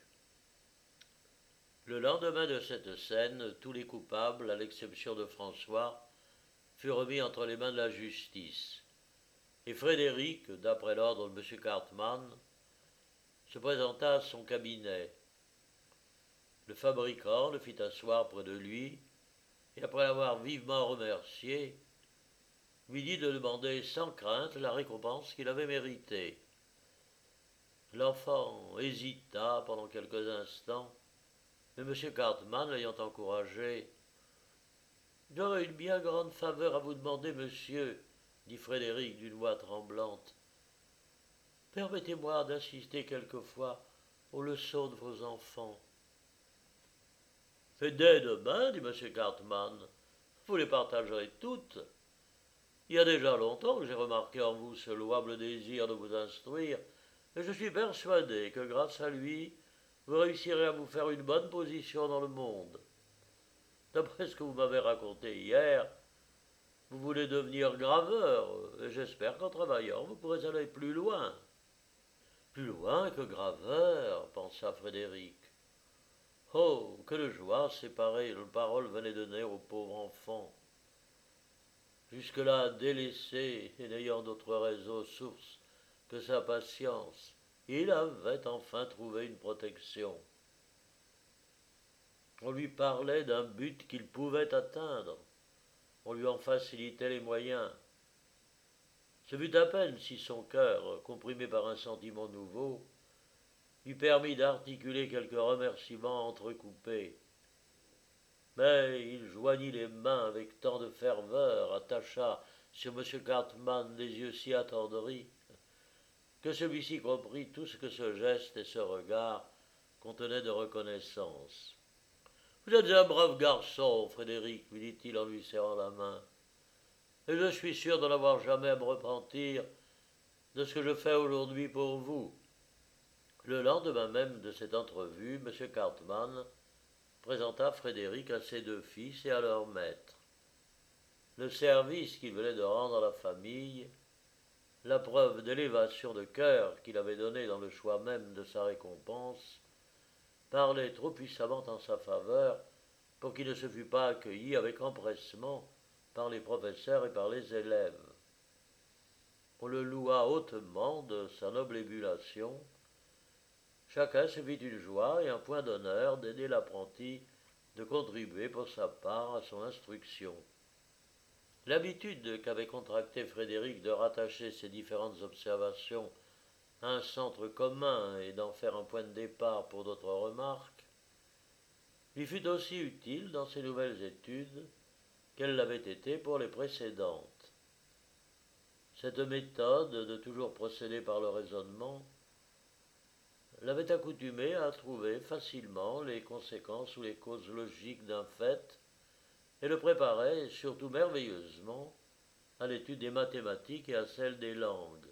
Le lendemain de cette scène, tous les coupables, à l'exception de François, furent remis entre les mains de la justice. Et Frédéric, d'après l'ordre de M. Cartman, se présenta à son cabinet. Le fabricant le fit asseoir près de lui, et après l'avoir vivement remercié, lui dit de demander sans crainte la récompense qu'il avait méritée. L'enfant hésita pendant quelques instants, mais M. Cartman l'ayant encouragé, « J'aurais une bien grande faveur à vous demander, monsieur, » dit Frédéric d'une voix tremblante. « Permettez-moi d'assister quelquefois aux leçons de vos enfants. » « C'est dès demain, dit M. Cartman. Vous les partagerez toutes. Il y a déjà longtemps que j'ai remarqué en vous ce louable désir de vous instruire, et je suis persuadé que grâce à lui, vous réussirez à vous faire une bonne position dans le monde. D'après ce que vous m'avez raconté hier, vous voulez devenir graveur, et j'espère qu'en travaillant, vous pourrez aller plus loin. » « Plus loin que graveur, pensa Frédéric. Oh, que de joie ces pareilles paroles venaient donner au pauvre enfant. Jusque-là délaissé et n'ayant d'autre réseau source que sa patience, il avait enfin trouvé une protection. On lui parlait d'un but qu'il pouvait atteindre. On lui en facilitait les moyens. Ce fut à peine si son cœur, comprimé par un sentiment nouveau, lui permit d'articuler quelques remerciements entrecoupés. Mais il joignit les mains avec tant de ferveur, attacha sur M. Cartman des yeux si attendris, que celui-ci comprit tout ce que ce geste et ce regard contenaient de reconnaissance. « Vous êtes un brave garçon, Frédéric, lui dit-il en lui serrant la main, et je suis sûr de n'avoir jamais à me repentir de ce que je fais aujourd'hui pour vous. » Le lendemain même de cette entrevue, M. Cartman présenta Frédéric à ses deux fils et à leur maître. Le service qu'il venait de rendre à la famille, la preuve d'élévation de cœur qu'il avait donnée dans le choix même de sa récompense, parlait trop puissamment en sa faveur pour qu'il ne se fût pas accueilli avec empressement par les professeurs et par les élèves. On le loua hautement de sa noble émulation. Chacun se fit une joie et un point d'honneur d'aider l'apprenti de contribuer pour sa part à son instruction. L'habitude qu'avait contractée Frédéric de rattacher ses différentes observations à un centre commun et d'en faire un point de départ pour d'autres remarques, lui fut aussi utile dans ses nouvelles études qu'elle l'avait été pour les précédentes. Cette méthode de toujours procéder par le raisonnement l'avait accoutumé à trouver facilement les conséquences ou les causes logiques d'un fait et le préparait, surtout merveilleusement, à l'étude des mathématiques et à celle des langues.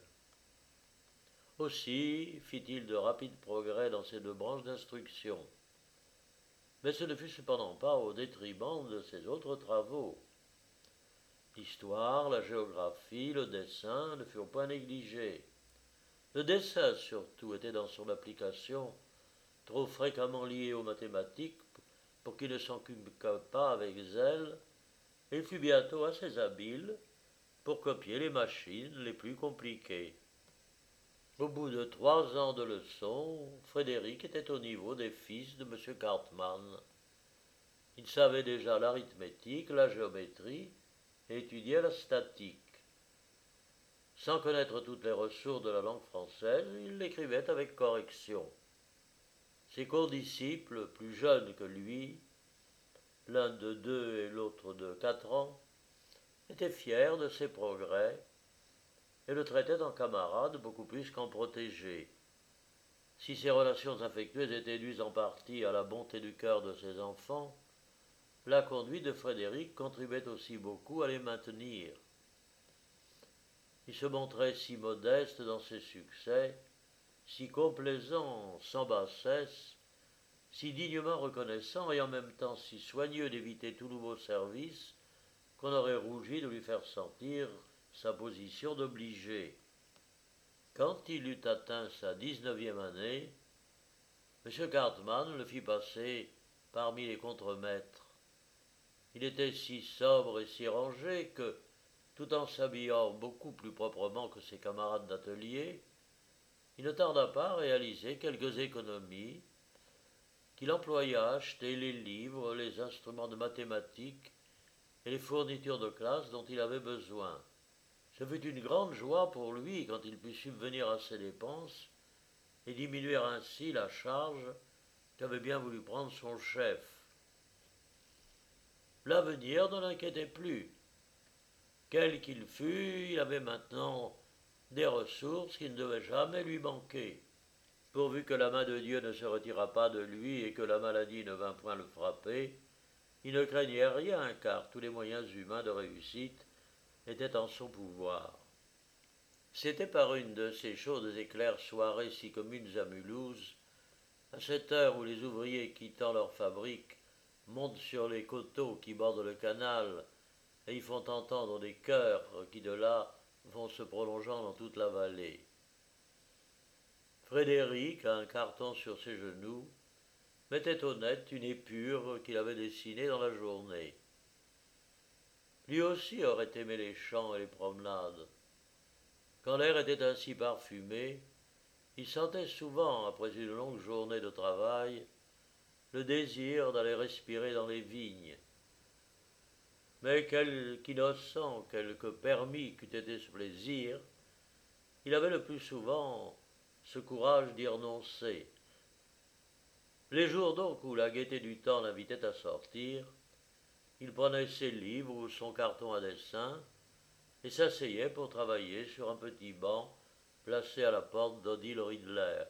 Aussi fit-il de rapides progrès dans ces deux branches d'instruction. Mais ce ne fut cependant pas au détriment de ses autres travaux. L'histoire, la géographie, le dessin ne furent point négligés. Le dessin, surtout, était dans son application trop fréquemment lié aux mathématiques pour qu'il ne s'occupât pas avec zèle, et il fut bientôt assez habile pour copier les machines les plus compliquées. Au bout de trois ans de leçons, Frédéric était au niveau des fils de M. Cartman. Il savait déjà l'arithmétique, la géométrie et étudiait la statique. Sans connaître toutes les ressources de la langue française, il l'écrivait avec correction. Ses condisciples, plus jeunes que lui, l'un de deux et l'autre de quatre ans, étaient fiers de ses progrès et le traitaient en camarade beaucoup plus qu'en protégé. Si ces relations affectueuses étaient dues en partie à la bonté du cœur de ses enfants, la conduite de Frédéric contribuait aussi beaucoup à les maintenir. Il se montrait si modeste dans ses succès, si complaisant sans bassesse, si dignement reconnaissant et en même temps si soigneux d'éviter tout nouveau service qu'on aurait rougi de lui faire sentir sa position d'obligé. Quand il eut atteint sa dix-neuvième année, M. Cartman le fit passer parmi les contremaîtres. Il était si sobre et si rangé que, tout en s'habillant beaucoup plus proprement que ses camarades d'atelier, il ne tarda pas à réaliser quelques économies qu'il employa à acheter les livres, les instruments de mathématiques et les fournitures de classe dont il avait besoin. Ce fut une grande joie pour lui quand il put subvenir à ses dépenses et diminuer ainsi la charge qu'avait bien voulu prendre son chef. L'avenir ne l'inquiétait plus. Quel qu'il fût, il avait maintenant des ressources qui ne devaient jamais lui manquer. Pourvu que la main de Dieu ne se retirât pas de lui et que la maladie ne vînt point le frapper, il ne craignait rien, car tous les moyens humains de réussite étaient en son pouvoir. C'était par une de ces chaudes et claires soirées si communes à Mulhouse, à cette heure où les ouvriers quittant leur fabrique montent sur les coteaux qui bordent le canal et y font entendre des chœurs qui de là vont se prolongeant dans toute la vallée. Frédéric, un carton sur ses genoux, mettait au net une épure qu'il avait dessinée dans la journée. Lui aussi aurait aimé les champs et les promenades. Quand l'air était ainsi parfumé, il sentait souvent, après une longue journée de travail, le désir d'aller respirer dans les vignes. Mais quelque innocent, quelque permis qu'eût été ce plaisir, il avait le plus souvent ce courage d'y renoncer. Les jours donc où la gaieté du temps l'invitait à sortir, il prenait ses livres ou son carton à dessin et s'asseyait pour travailler sur un petit banc placé à la porte d'Odile Riedler.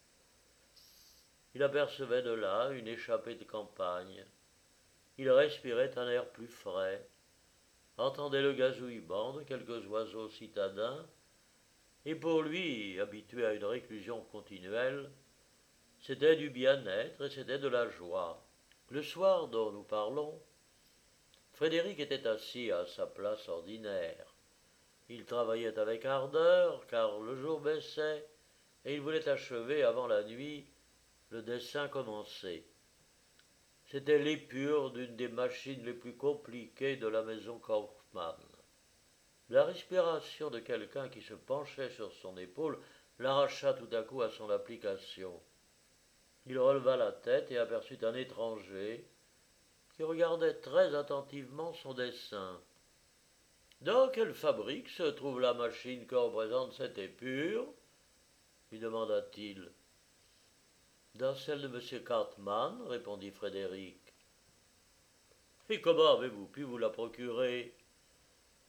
Il apercevait de là une échappée de campagne. Il respirait un air plus frais, entendait le gazouillement de quelques oiseaux citadins, et pour lui, habitué à une réclusion continuelle, c'était du bien-être et c'était de la joie. Le soir dont nous parlons, Frédéric était assis à sa place ordinaire. Il travaillait avec ardeur, car le jour baissait, et il voulait achever avant la nuit le dessin commencé. C'était l'épure d'une des machines les plus compliquées de la maison Kaufmann. La respiration de quelqu'un qui se penchait sur son épaule l'arracha tout à coup à son application. Il releva la tête et aperçut un étranger qui regardait très attentivement son dessin. « Dans quelle fabrique se trouve la machine que représente cette épure ?» lui demanda-t-il. « Dans celle de M. Cartman, » répondit Frédéric. « Et comment avez-vous pu vous la procurer ?»«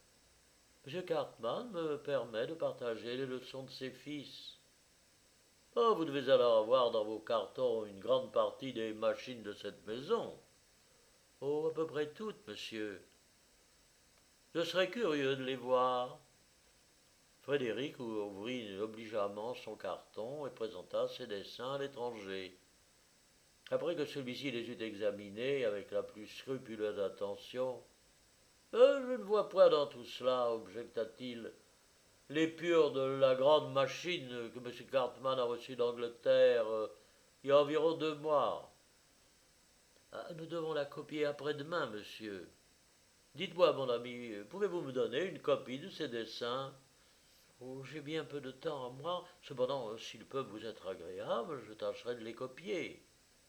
M. Cartman me permet de partager les leçons de ses fils. » Oh, vous devez alors avoir dans vos cartons une grande partie des machines de cette maison. Oh, à peu près toutes, monsieur. Je serais curieux de les voir. Frédéric ouvrit obligeamment son carton et présenta ses dessins à l'étranger. Après que celui-ci les eut examinés avec la plus scrupuleuse attention, euh, je ne vois point dans tout cela, objecta-t-il, l'épure de la grande machine que M. Cartman a reçue d'Angleterre euh, il y a environ deux mois. Ah, nous devons la copier après-demain, monsieur. Dites-moi, mon ami, pouvez-vous me donner une copie de ces dessins? Oh, j'ai bien peu de temps à moi. Cependant, s'ils peuvent vous être agréables, je tâcherai de les copier.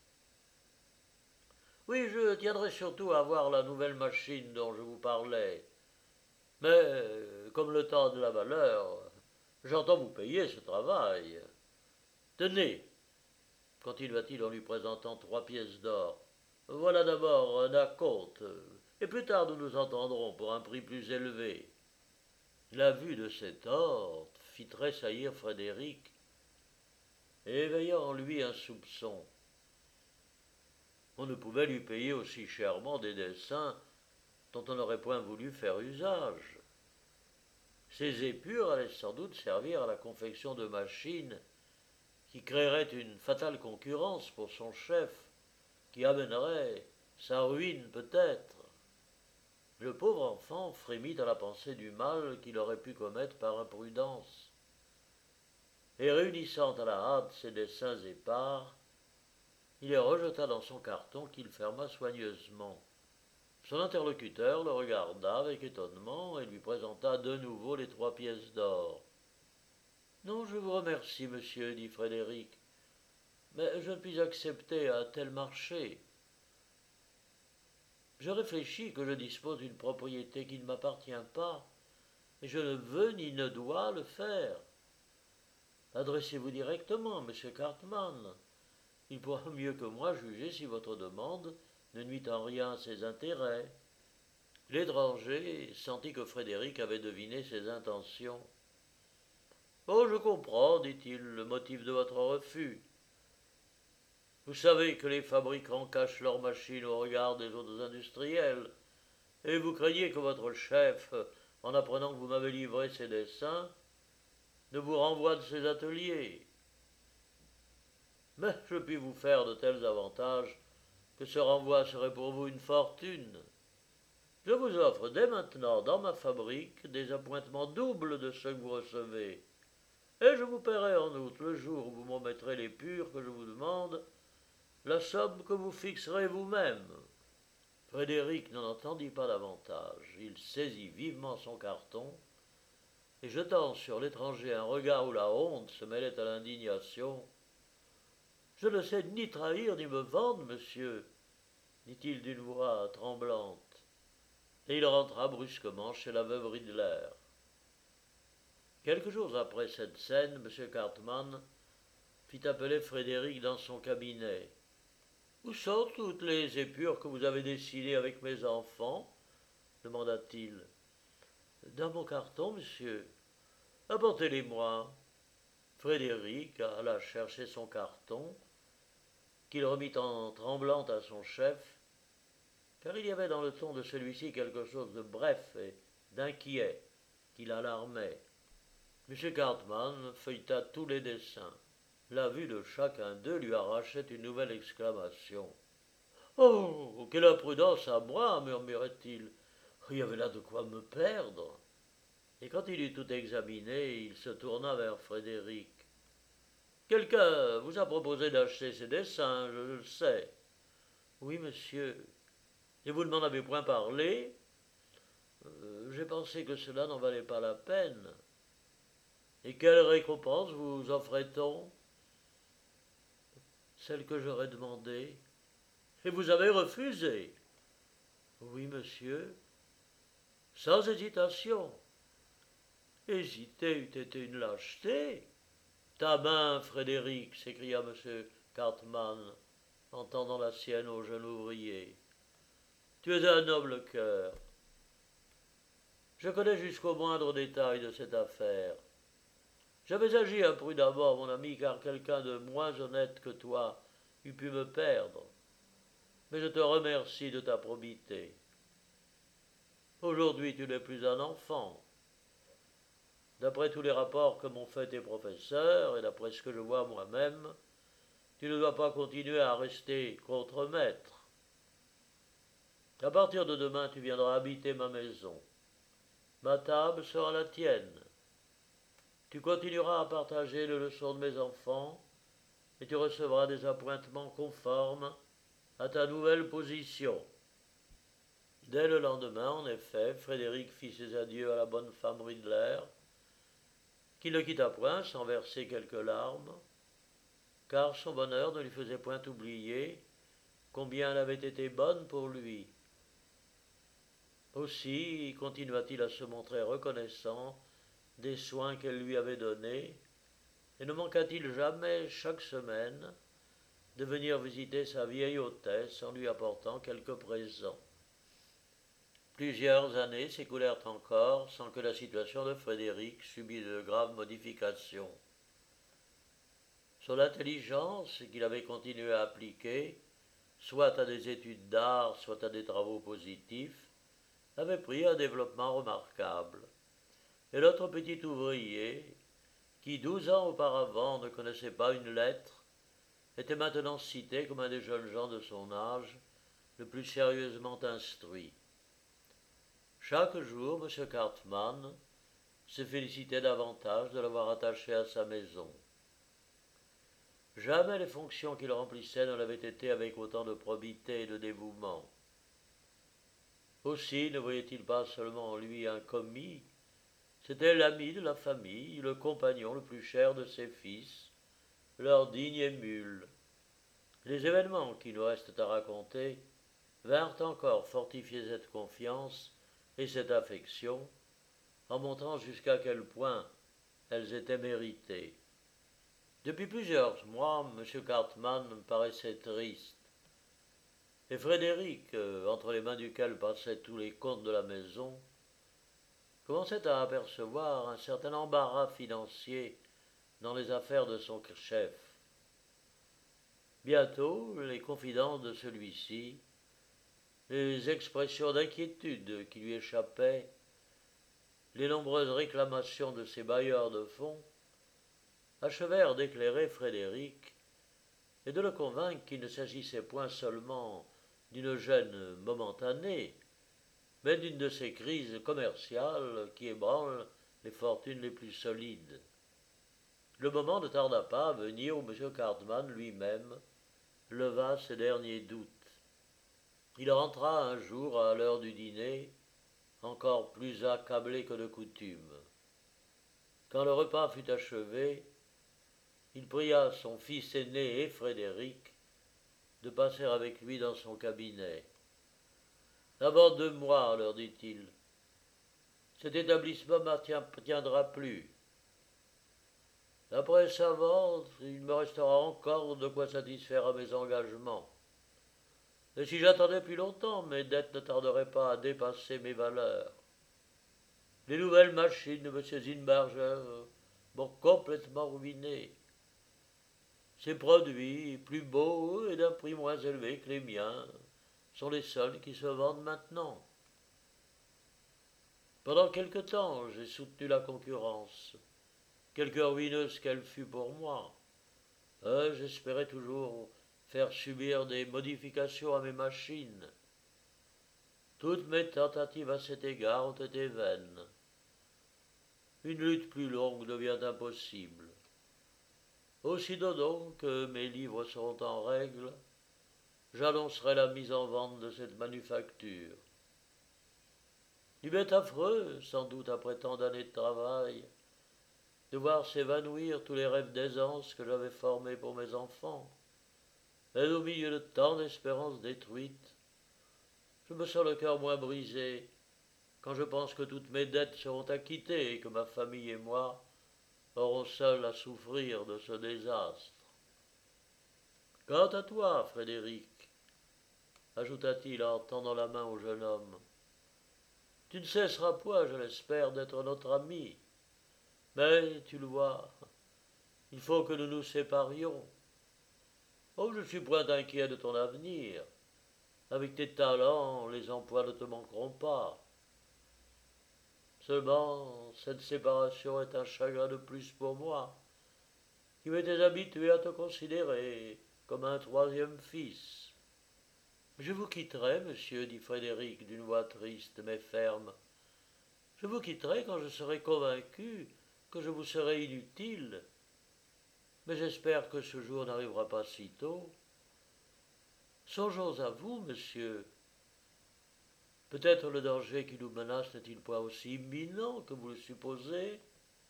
Oui, je tiendrai surtout à voir la nouvelle machine dont je vous parlais. Mais, comme le temps de la valeur, j'entends vous payer ce travail. Tenez, continua-t-il en lui présentant trois pièces d'or. Voilà d'abord un acompte, et plus tard nous nous entendrons pour un prix plus élevé. La vue de cet or fit tressaillir Frédéric, et éveilla en lui un soupçon. On ne pouvait lui payer aussi chèrement des dessins dont on n'aurait point voulu faire usage. Ces épures allaient sans doute servir à la confection de machines qui créeraient une fatale concurrence pour son chef, qui amènerait sa ruine peut-être. Le pauvre enfant frémit à la pensée du mal qu'il aurait pu commettre par imprudence. Et réunissant à la hâte ses dessins épars, il les rejeta dans son carton qu'il ferma soigneusement. Son interlocuteur le regarda avec étonnement et lui présenta de nouveau les trois pièces d'or. « Non, je vous remercie, monsieur, dit Frédéric, mais je ne puis accepter un tel marché. Je réfléchis que je dispose d'une propriété qui ne m'appartient pas, et je ne veux ni ne dois le faire. Adressez-vous directement, monsieur Cartman. Il pourra mieux que moi juger si votre demande ne nuit en rien à ses intérêts. » L'étranger sentit que Frédéric avait deviné ses intentions. « Oh, je comprends, dit-il, le motif de votre refus. Vous savez que les fabricants cachent leurs machines au regard des autres industriels, et vous craignez que votre chef, en apprenant que vous m'avez livré ses dessins, ne vous renvoie de ses ateliers. Mais je puis vous faire de tels avantages que ce renvoi serait pour vous une fortune. Je vous offre dès maintenant dans ma fabrique des appointements doubles de ceux que vous recevez, et je vous paierai en outre, le jour où vous m'en mettrez les purs que je vous demande, la somme que vous fixerez vous-même. » Frédéric n'en entendit pas davantage. Il saisit vivement son carton, et jetant sur l'étranger un regard où la honte se mêlait à l'indignation, « Je ne sais ni trahir ni me vendre, monsieur, dit-il d'une voix tremblante. Et il rentra brusquement chez la veuve Ridler. Quelques jours après cette scène, M. Cartman fit appeler Frédéric dans son cabinet. « Où sont toutes les épures que vous avez dessinées avec mes enfants ?» demanda-t-il. « Dans mon carton, monsieur. »« Apportez-les-moi. » Frédéric alla chercher son carton, qu'il remit en tremblant à son chef, car il y avait dans le ton de celui-ci quelque chose de bref et d'inquiet qui l'alarmait. M. Cartman feuilleta tous les dessins. La vue de chacun d'eux lui arrachait une nouvelle exclamation. « Oh, quelle imprudence à moi !» murmurait-il. « Il y avait là de quoi me perdre. » Et quand il eut tout examiné, il se tourna vers Frédéric. « Quelqu'un vous a proposé d'acheter ces dessins, je le sais. »« Oui, monsieur. »« Et vous ne m'en avez point parlé ?»« euh, J'ai pensé que cela n'en valait pas la peine. »« Et quelle récompense vous offrait-on ?»« Celle que j'aurais demandée. »« Et vous avez refusé ?»« Oui, monsieur. » Sans hésitation. Hésiter eût été une lâcheté. « Ta main, Frédéric !» s'écria M. Cartman, en tendant la sienne au jeune ouvrier. « Tu es un noble cœur. Je connais jusqu'au moindre détail de cette affaire. J'avais agi imprudemment, mon ami, car quelqu'un de moins honnête que toi eût pu me perdre. Mais je te remercie de ta probité. Aujourd'hui, tu n'es plus un enfant. D'après tous les rapports que m'ont fait tes professeurs, et d'après ce que je vois moi-même, tu ne dois pas continuer à rester contre-maître. À partir de demain, tu viendras habiter ma maison. Ma table sera la tienne. Tu continueras à partager les leçons de mes enfants, et tu recevras des appointements conformes à ta nouvelle position. Dès le lendemain, en effet, Frédéric fit ses adieux à la bonne femme Ridler, qui ne quitta point sans verser quelques larmes, car son bonheur ne lui faisait point oublier combien elle avait été bonne pour lui. Aussi continua-t-il à se montrer reconnaissant des soins qu'elle lui avait donnés, et ne manqua-t-il jamais, chaque semaine, de venir visiter sa vieille hôtesse en lui apportant quelques présents. Plusieurs années s'écoulèrent encore sans que la situation de Frédéric subît de graves modifications. Son intelligence, qu'il avait continué à appliquer, soit à des études d'art, soit à des travaux positifs, avait pris un développement remarquable. Et l'autre petit ouvrier, qui douze ans auparavant ne connaissait pas une lettre, était maintenant cité comme un des jeunes gens de son âge le plus sérieusement instruit. Chaque jour, M. Cartman se félicitait davantage de l'avoir attaché à sa maison. Jamais les fonctions qu'il remplissait ne l'avaient été avec autant de probité et de dévouement. Aussi ne voyait-il pas seulement en lui un commis, c'était l'ami de la famille, le compagnon le plus cher de ses fils, leur digne émule. Les événements qui nous restent à raconter vinrent encore fortifier cette confiance et cette affection, en montrant jusqu'à quel point elles étaient méritées. Depuis plusieurs mois, M. Cartman paraissait triste, et Frédéric, entre les mains duquel passaient tous les comptes de la maison, commençait à apercevoir un certain embarras financier dans les affaires de son chef. Bientôt, les confidences de celui-ci, les expressions d'inquiétude qui lui échappaient, les nombreuses réclamations de ses bailleurs de fonds, achevèrent d'éclairer Frédéric et de le convaincre qu'il ne s'agissait point seulement d'une gêne momentanée, mais d'une de ces crises commerciales qui ébranlent les fortunes les plus solides. Le moment ne tarda pas à venir où M. Cartman lui-même leva ses derniers doutes. Il rentra un jour à l'heure du dîner, encore plus accablé que de coutume. Quand le repas fut achevé, il pria son fils aîné et Frédéric de passer avec lui dans son cabinet. « D'abord deux mois, leur dit-il. Cet établissement ne tiendra plus. Après sa vente, il me restera encore de quoi satisfaire à mes engagements. Et si j'attendais plus longtemps, mes dettes ne tarderaient pas à dépasser mes valeurs. Les nouvelles machines de M. Zinberger m'ont complètement ruiné. Ces produits, plus beaux et d'un prix moins élevé que les miens, sont les seuls qui se vendent maintenant. Pendant quelque temps, j'ai soutenu la concurrence, quelque ruineuse qu'elle fût pour moi. Euh, j'espérais toujours faire subir des modifications à mes machines. Toutes mes tentatives à cet égard ont été vaines. Une lutte plus longue devient impossible. Aussitôt donc que mes livres seront en règle, j'annoncerai la mise en vente de cette manufacture. Il m'est affreux, sans doute après tant d'années de travail, de voir s'évanouir tous les rêves d'aisance que j'avais formés pour mes enfants. Mais au milieu de tant d'espérances détruites, je me sens le cœur moins brisé quand je pense que toutes mes dettes seront acquittées et que ma famille et moi auront seuls à souffrir de ce désastre. Quant à toi, Frédéric, ajouta-t-il en tendant la main au jeune homme, tu ne cesseras point, je l'espère, d'être notre ami, mais, tu le vois, Il faut que nous nous séparions. Oh, je ne suis point inquiet de ton avenir. Avec tes talents, les emplois ne te manqueront pas. Seulement, cette séparation est un chagrin de plus pour moi, qui m'étais habitué à te considérer comme un troisième fils. Je vous quitterai, monsieur, dit Frédéric d'une voix triste mais ferme. Je vous quitterai quand je serai convaincu que je vous serai inutile. Mais j'espère que ce jour n'arrivera pas si tôt. Songeons à vous, monsieur. Peut-être le danger qui nous menace n'est-il pas aussi imminent que vous le supposez?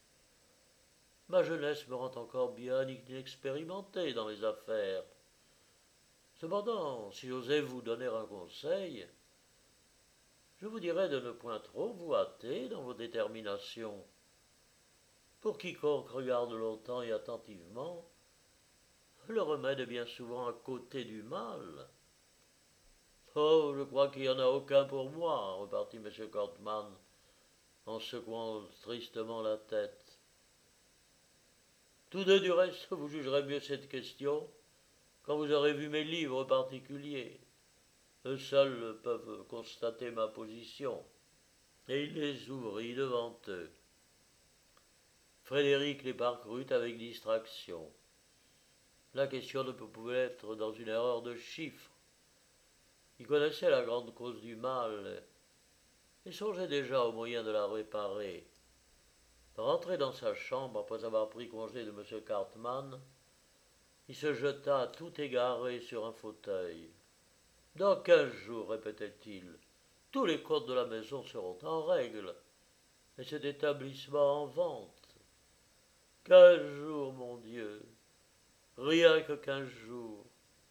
Ma jeunesse me rend encore bien inexpérimenté dans les affaires. Cependant, si j'osais vous donner un conseil, je vous dirais de ne point trop vous hâter dans vos déterminations. Pour quiconque regarde longtemps et attentivement, le remède est bien souvent à côté du mal. Oh, je crois qu'il n'y en a aucun pour moi, repartit M. Cortman, en secouant tristement la tête. Tous deux, du reste, vous jugerez mieux cette question quand vous aurez vu mes livres particuliers. Eux seuls peuvent constater ma position. Et il les ouvrit devant eux. Frédéric les parcourut avec distraction. La question ne pouvait être dans une erreur de chiffres. Il connaissait la grande cause du mal et songeait déjà au moyen de la réparer. Rentré dans sa chambre après avoir pris congé de M. Cartman, il se jeta tout égaré sur un fauteuil. Dans quinze jours, répétait-il, tous les comptes de la maison seront en règle et cet établissement en vente. Quinze jours, mon Dieu, rien que quinze jours.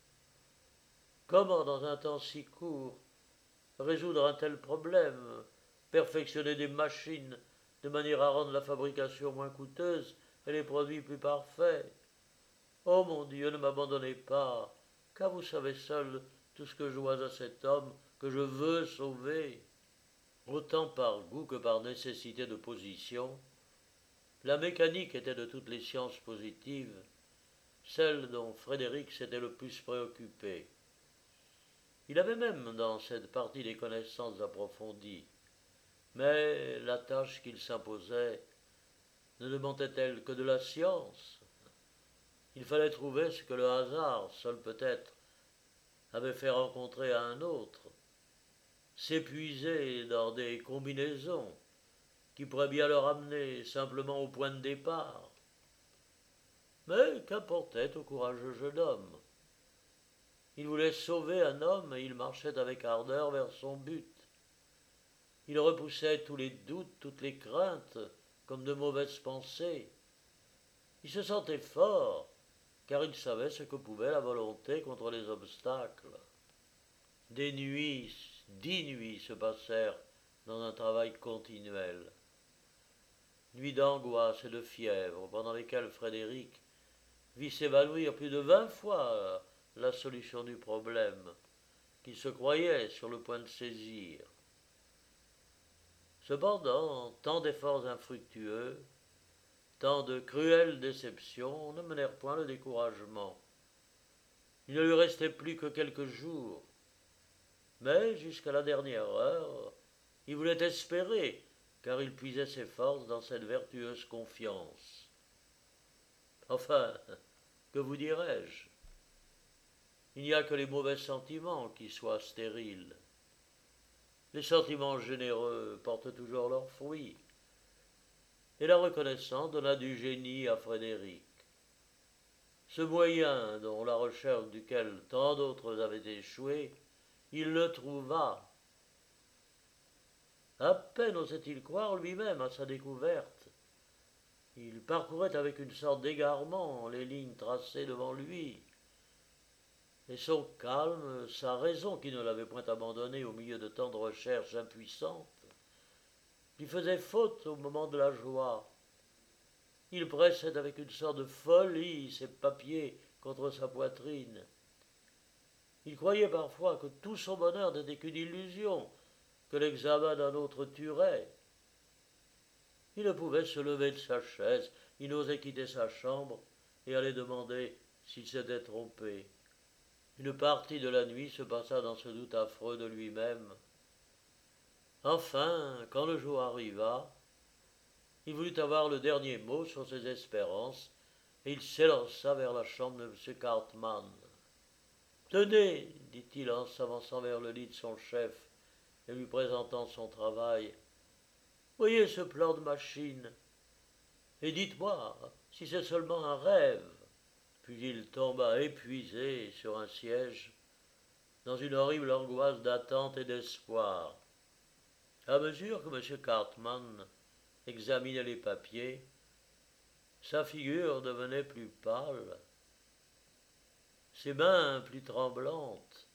Comment, dans un temps si court, résoudre un tel problème, perfectionner des machines de manière à rendre la fabrication moins coûteuse et les produits plus parfaits? Oh mon Dieu, ne m'abandonnez pas, car vous savez seul tout ce que je dois à cet homme que je veux sauver. Autant par goût que par nécessité de position, la mécanique était de toutes les sciences positives celle dont Frédéric s'était le plus préoccupé. Il avait même dans cette partie des connaissances approfondies, mais la tâche qu'il s'imposait ne demandait-elle que de la science? Il fallait trouver ce que le hasard, seul peut-être, avait fait rencontrer à un autre, s'épuiser dans des combinaisons qui pourraient bien le ramener simplement au point de départ. Mais qu'importait au courageux jeune homme? Il voulait sauver un homme et il marchait avec ardeur vers son but. Il repoussait tous les doutes, toutes les craintes, comme de mauvaises pensées. Il se sentait fort, car il savait ce que pouvait la volonté contre les obstacles. Des nuits, dix nuits se passèrent dans un travail continuel. Nuits d'angoisse et de fièvre, pendant lesquelles Frédéric vit s'évanouir plus de vingt fois la solution du problème qu'il se croyait sur le point de saisir. Cependant, tant d'efforts infructueux, tant de cruelles déceptions ne menèrent point le découragement. Il ne lui restait plus que quelques jours, mais jusqu'à la dernière heure, il voulait espérer, car il puisait ses forces dans cette vertueuse confiance. Enfin, que vous dirais-je? Il n'y a que les mauvais sentiments qui soient stériles. Les sentiments généreux portent toujours leurs fruits. Et la reconnaissance donna du génie à Frédéric. Ce moyen, dont la recherche duquel tant d'autres avaient échoué, il le trouva. À peine osait-il croire lui-même à sa découverte. Il parcourait avec une sorte d'égarement les lignes tracées devant lui. Et son calme, sa raison qui ne l'avait point abandonné au milieu de tant de recherches impuissantes, lui faisait faute au moment de la joie. Il pressait avec une sorte de folie ses papiers contre sa poitrine. Il croyait parfois que tout son bonheur n'était qu'une illusion, que l'examen d'un autre tuerait. Il ne pouvait se lever de sa chaise, il n'osait quitter sa chambre, et allait demander s'il s'était trompé. Une partie de la nuit se passa dans ce doute affreux de lui-même. Enfin, quand le jour arriva, il voulut avoir le dernier mot sur ses espérances, et il s'élança vers la chambre de M. Cartman. « Tenez, dit-il en s'avançant vers le lit de son chef et lui présentant son travail, voyez ce plan de machine, et dites-moi si c'est seulement un rêve. » Puis il tomba épuisé sur un siège, dans une horrible angoisse d'attente et d'espoir. À mesure que M. Cartman examinait les papiers, sa figure devenait plus pâle, ses mains plus tremblantes.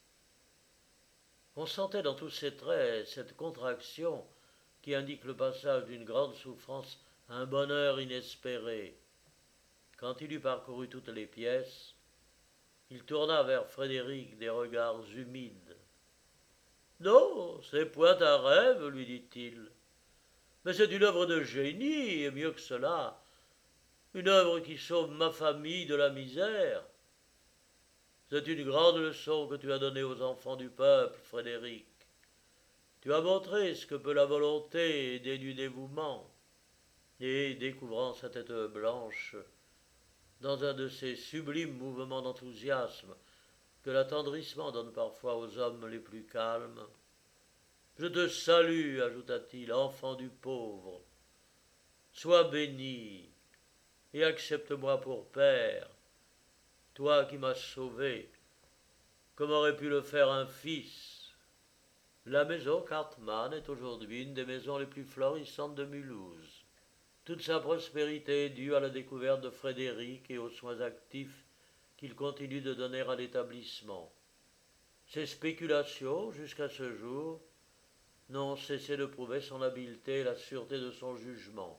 On sentait dans tous ses traits cette contraction qui indique le passage d'une grande souffrance à un bonheur inespéré. Quand il eut parcouru toutes les pièces, il tourna vers Frédéric des regards humides. « Non, c'est point un rêve, lui dit-il, mais c'est une œuvre de génie, et mieux que cela, une œuvre qui sauve ma famille de la misère. C'est une grande leçon que tu as donnée aux enfants du peuple, Frédéric. Tu as montré ce que peut la volonté aidée du dévouement. » Et, découvrant sa tête blanche, dans un de ces sublimes mouvements d'enthousiasme que l'attendrissement donne parfois aux hommes les plus calmes, « Je te salue, ajouta-t-il, enfant du pauvre. Sois béni et accepte-moi pour père, toi qui m'as sauvé, comme aurait pu le faire un fils. » La maison Cartman est aujourd'hui une des maisons les plus florissantes de Mulhouse. Toute sa prospérité est due à la découverte de Frédéric et aux soins actifs qu'il continue de donner à l'établissement. Ses spéculations, jusqu'à ce jour, n'ont cessé de prouver son habileté et la sûreté de son jugement.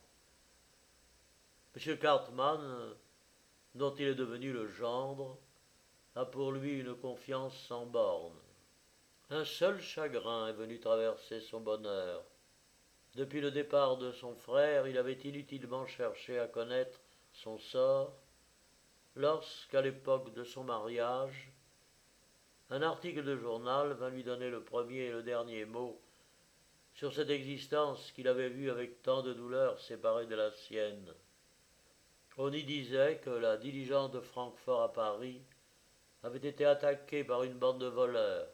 M. Cartman, dont il est devenu le gendre, a pour lui une confiance sans bornes. Un seul chagrin est venu traverser son bonheur. Depuis le départ de son frère, il avait inutilement cherché à connaître son sort, lorsqu'à l'époque de son mariage, un article de journal vint lui donner le premier et le dernier mot sur cette existence qu'il avait vue avec tant de douleur séparée de la sienne. On y disait que la diligence de Francfort à Paris avait été attaquée par une bande de voleurs.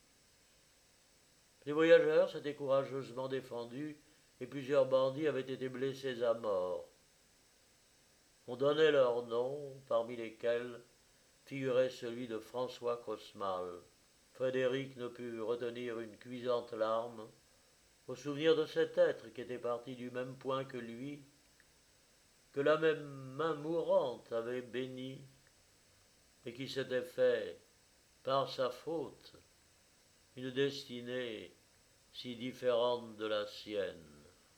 Les voyageurs s'étaient courageusement défendus et plusieurs bandits avaient été blessés à mort. On donnait leurs noms, parmi lesquels figurait celui de François Cosmal. Frédéric ne put retenir une cuisante larme au souvenir de cet être qui était parti du même point que lui, que la même main mourante avait béni et qui s'était fait, par sa faute, une destinée si différente de la sienne.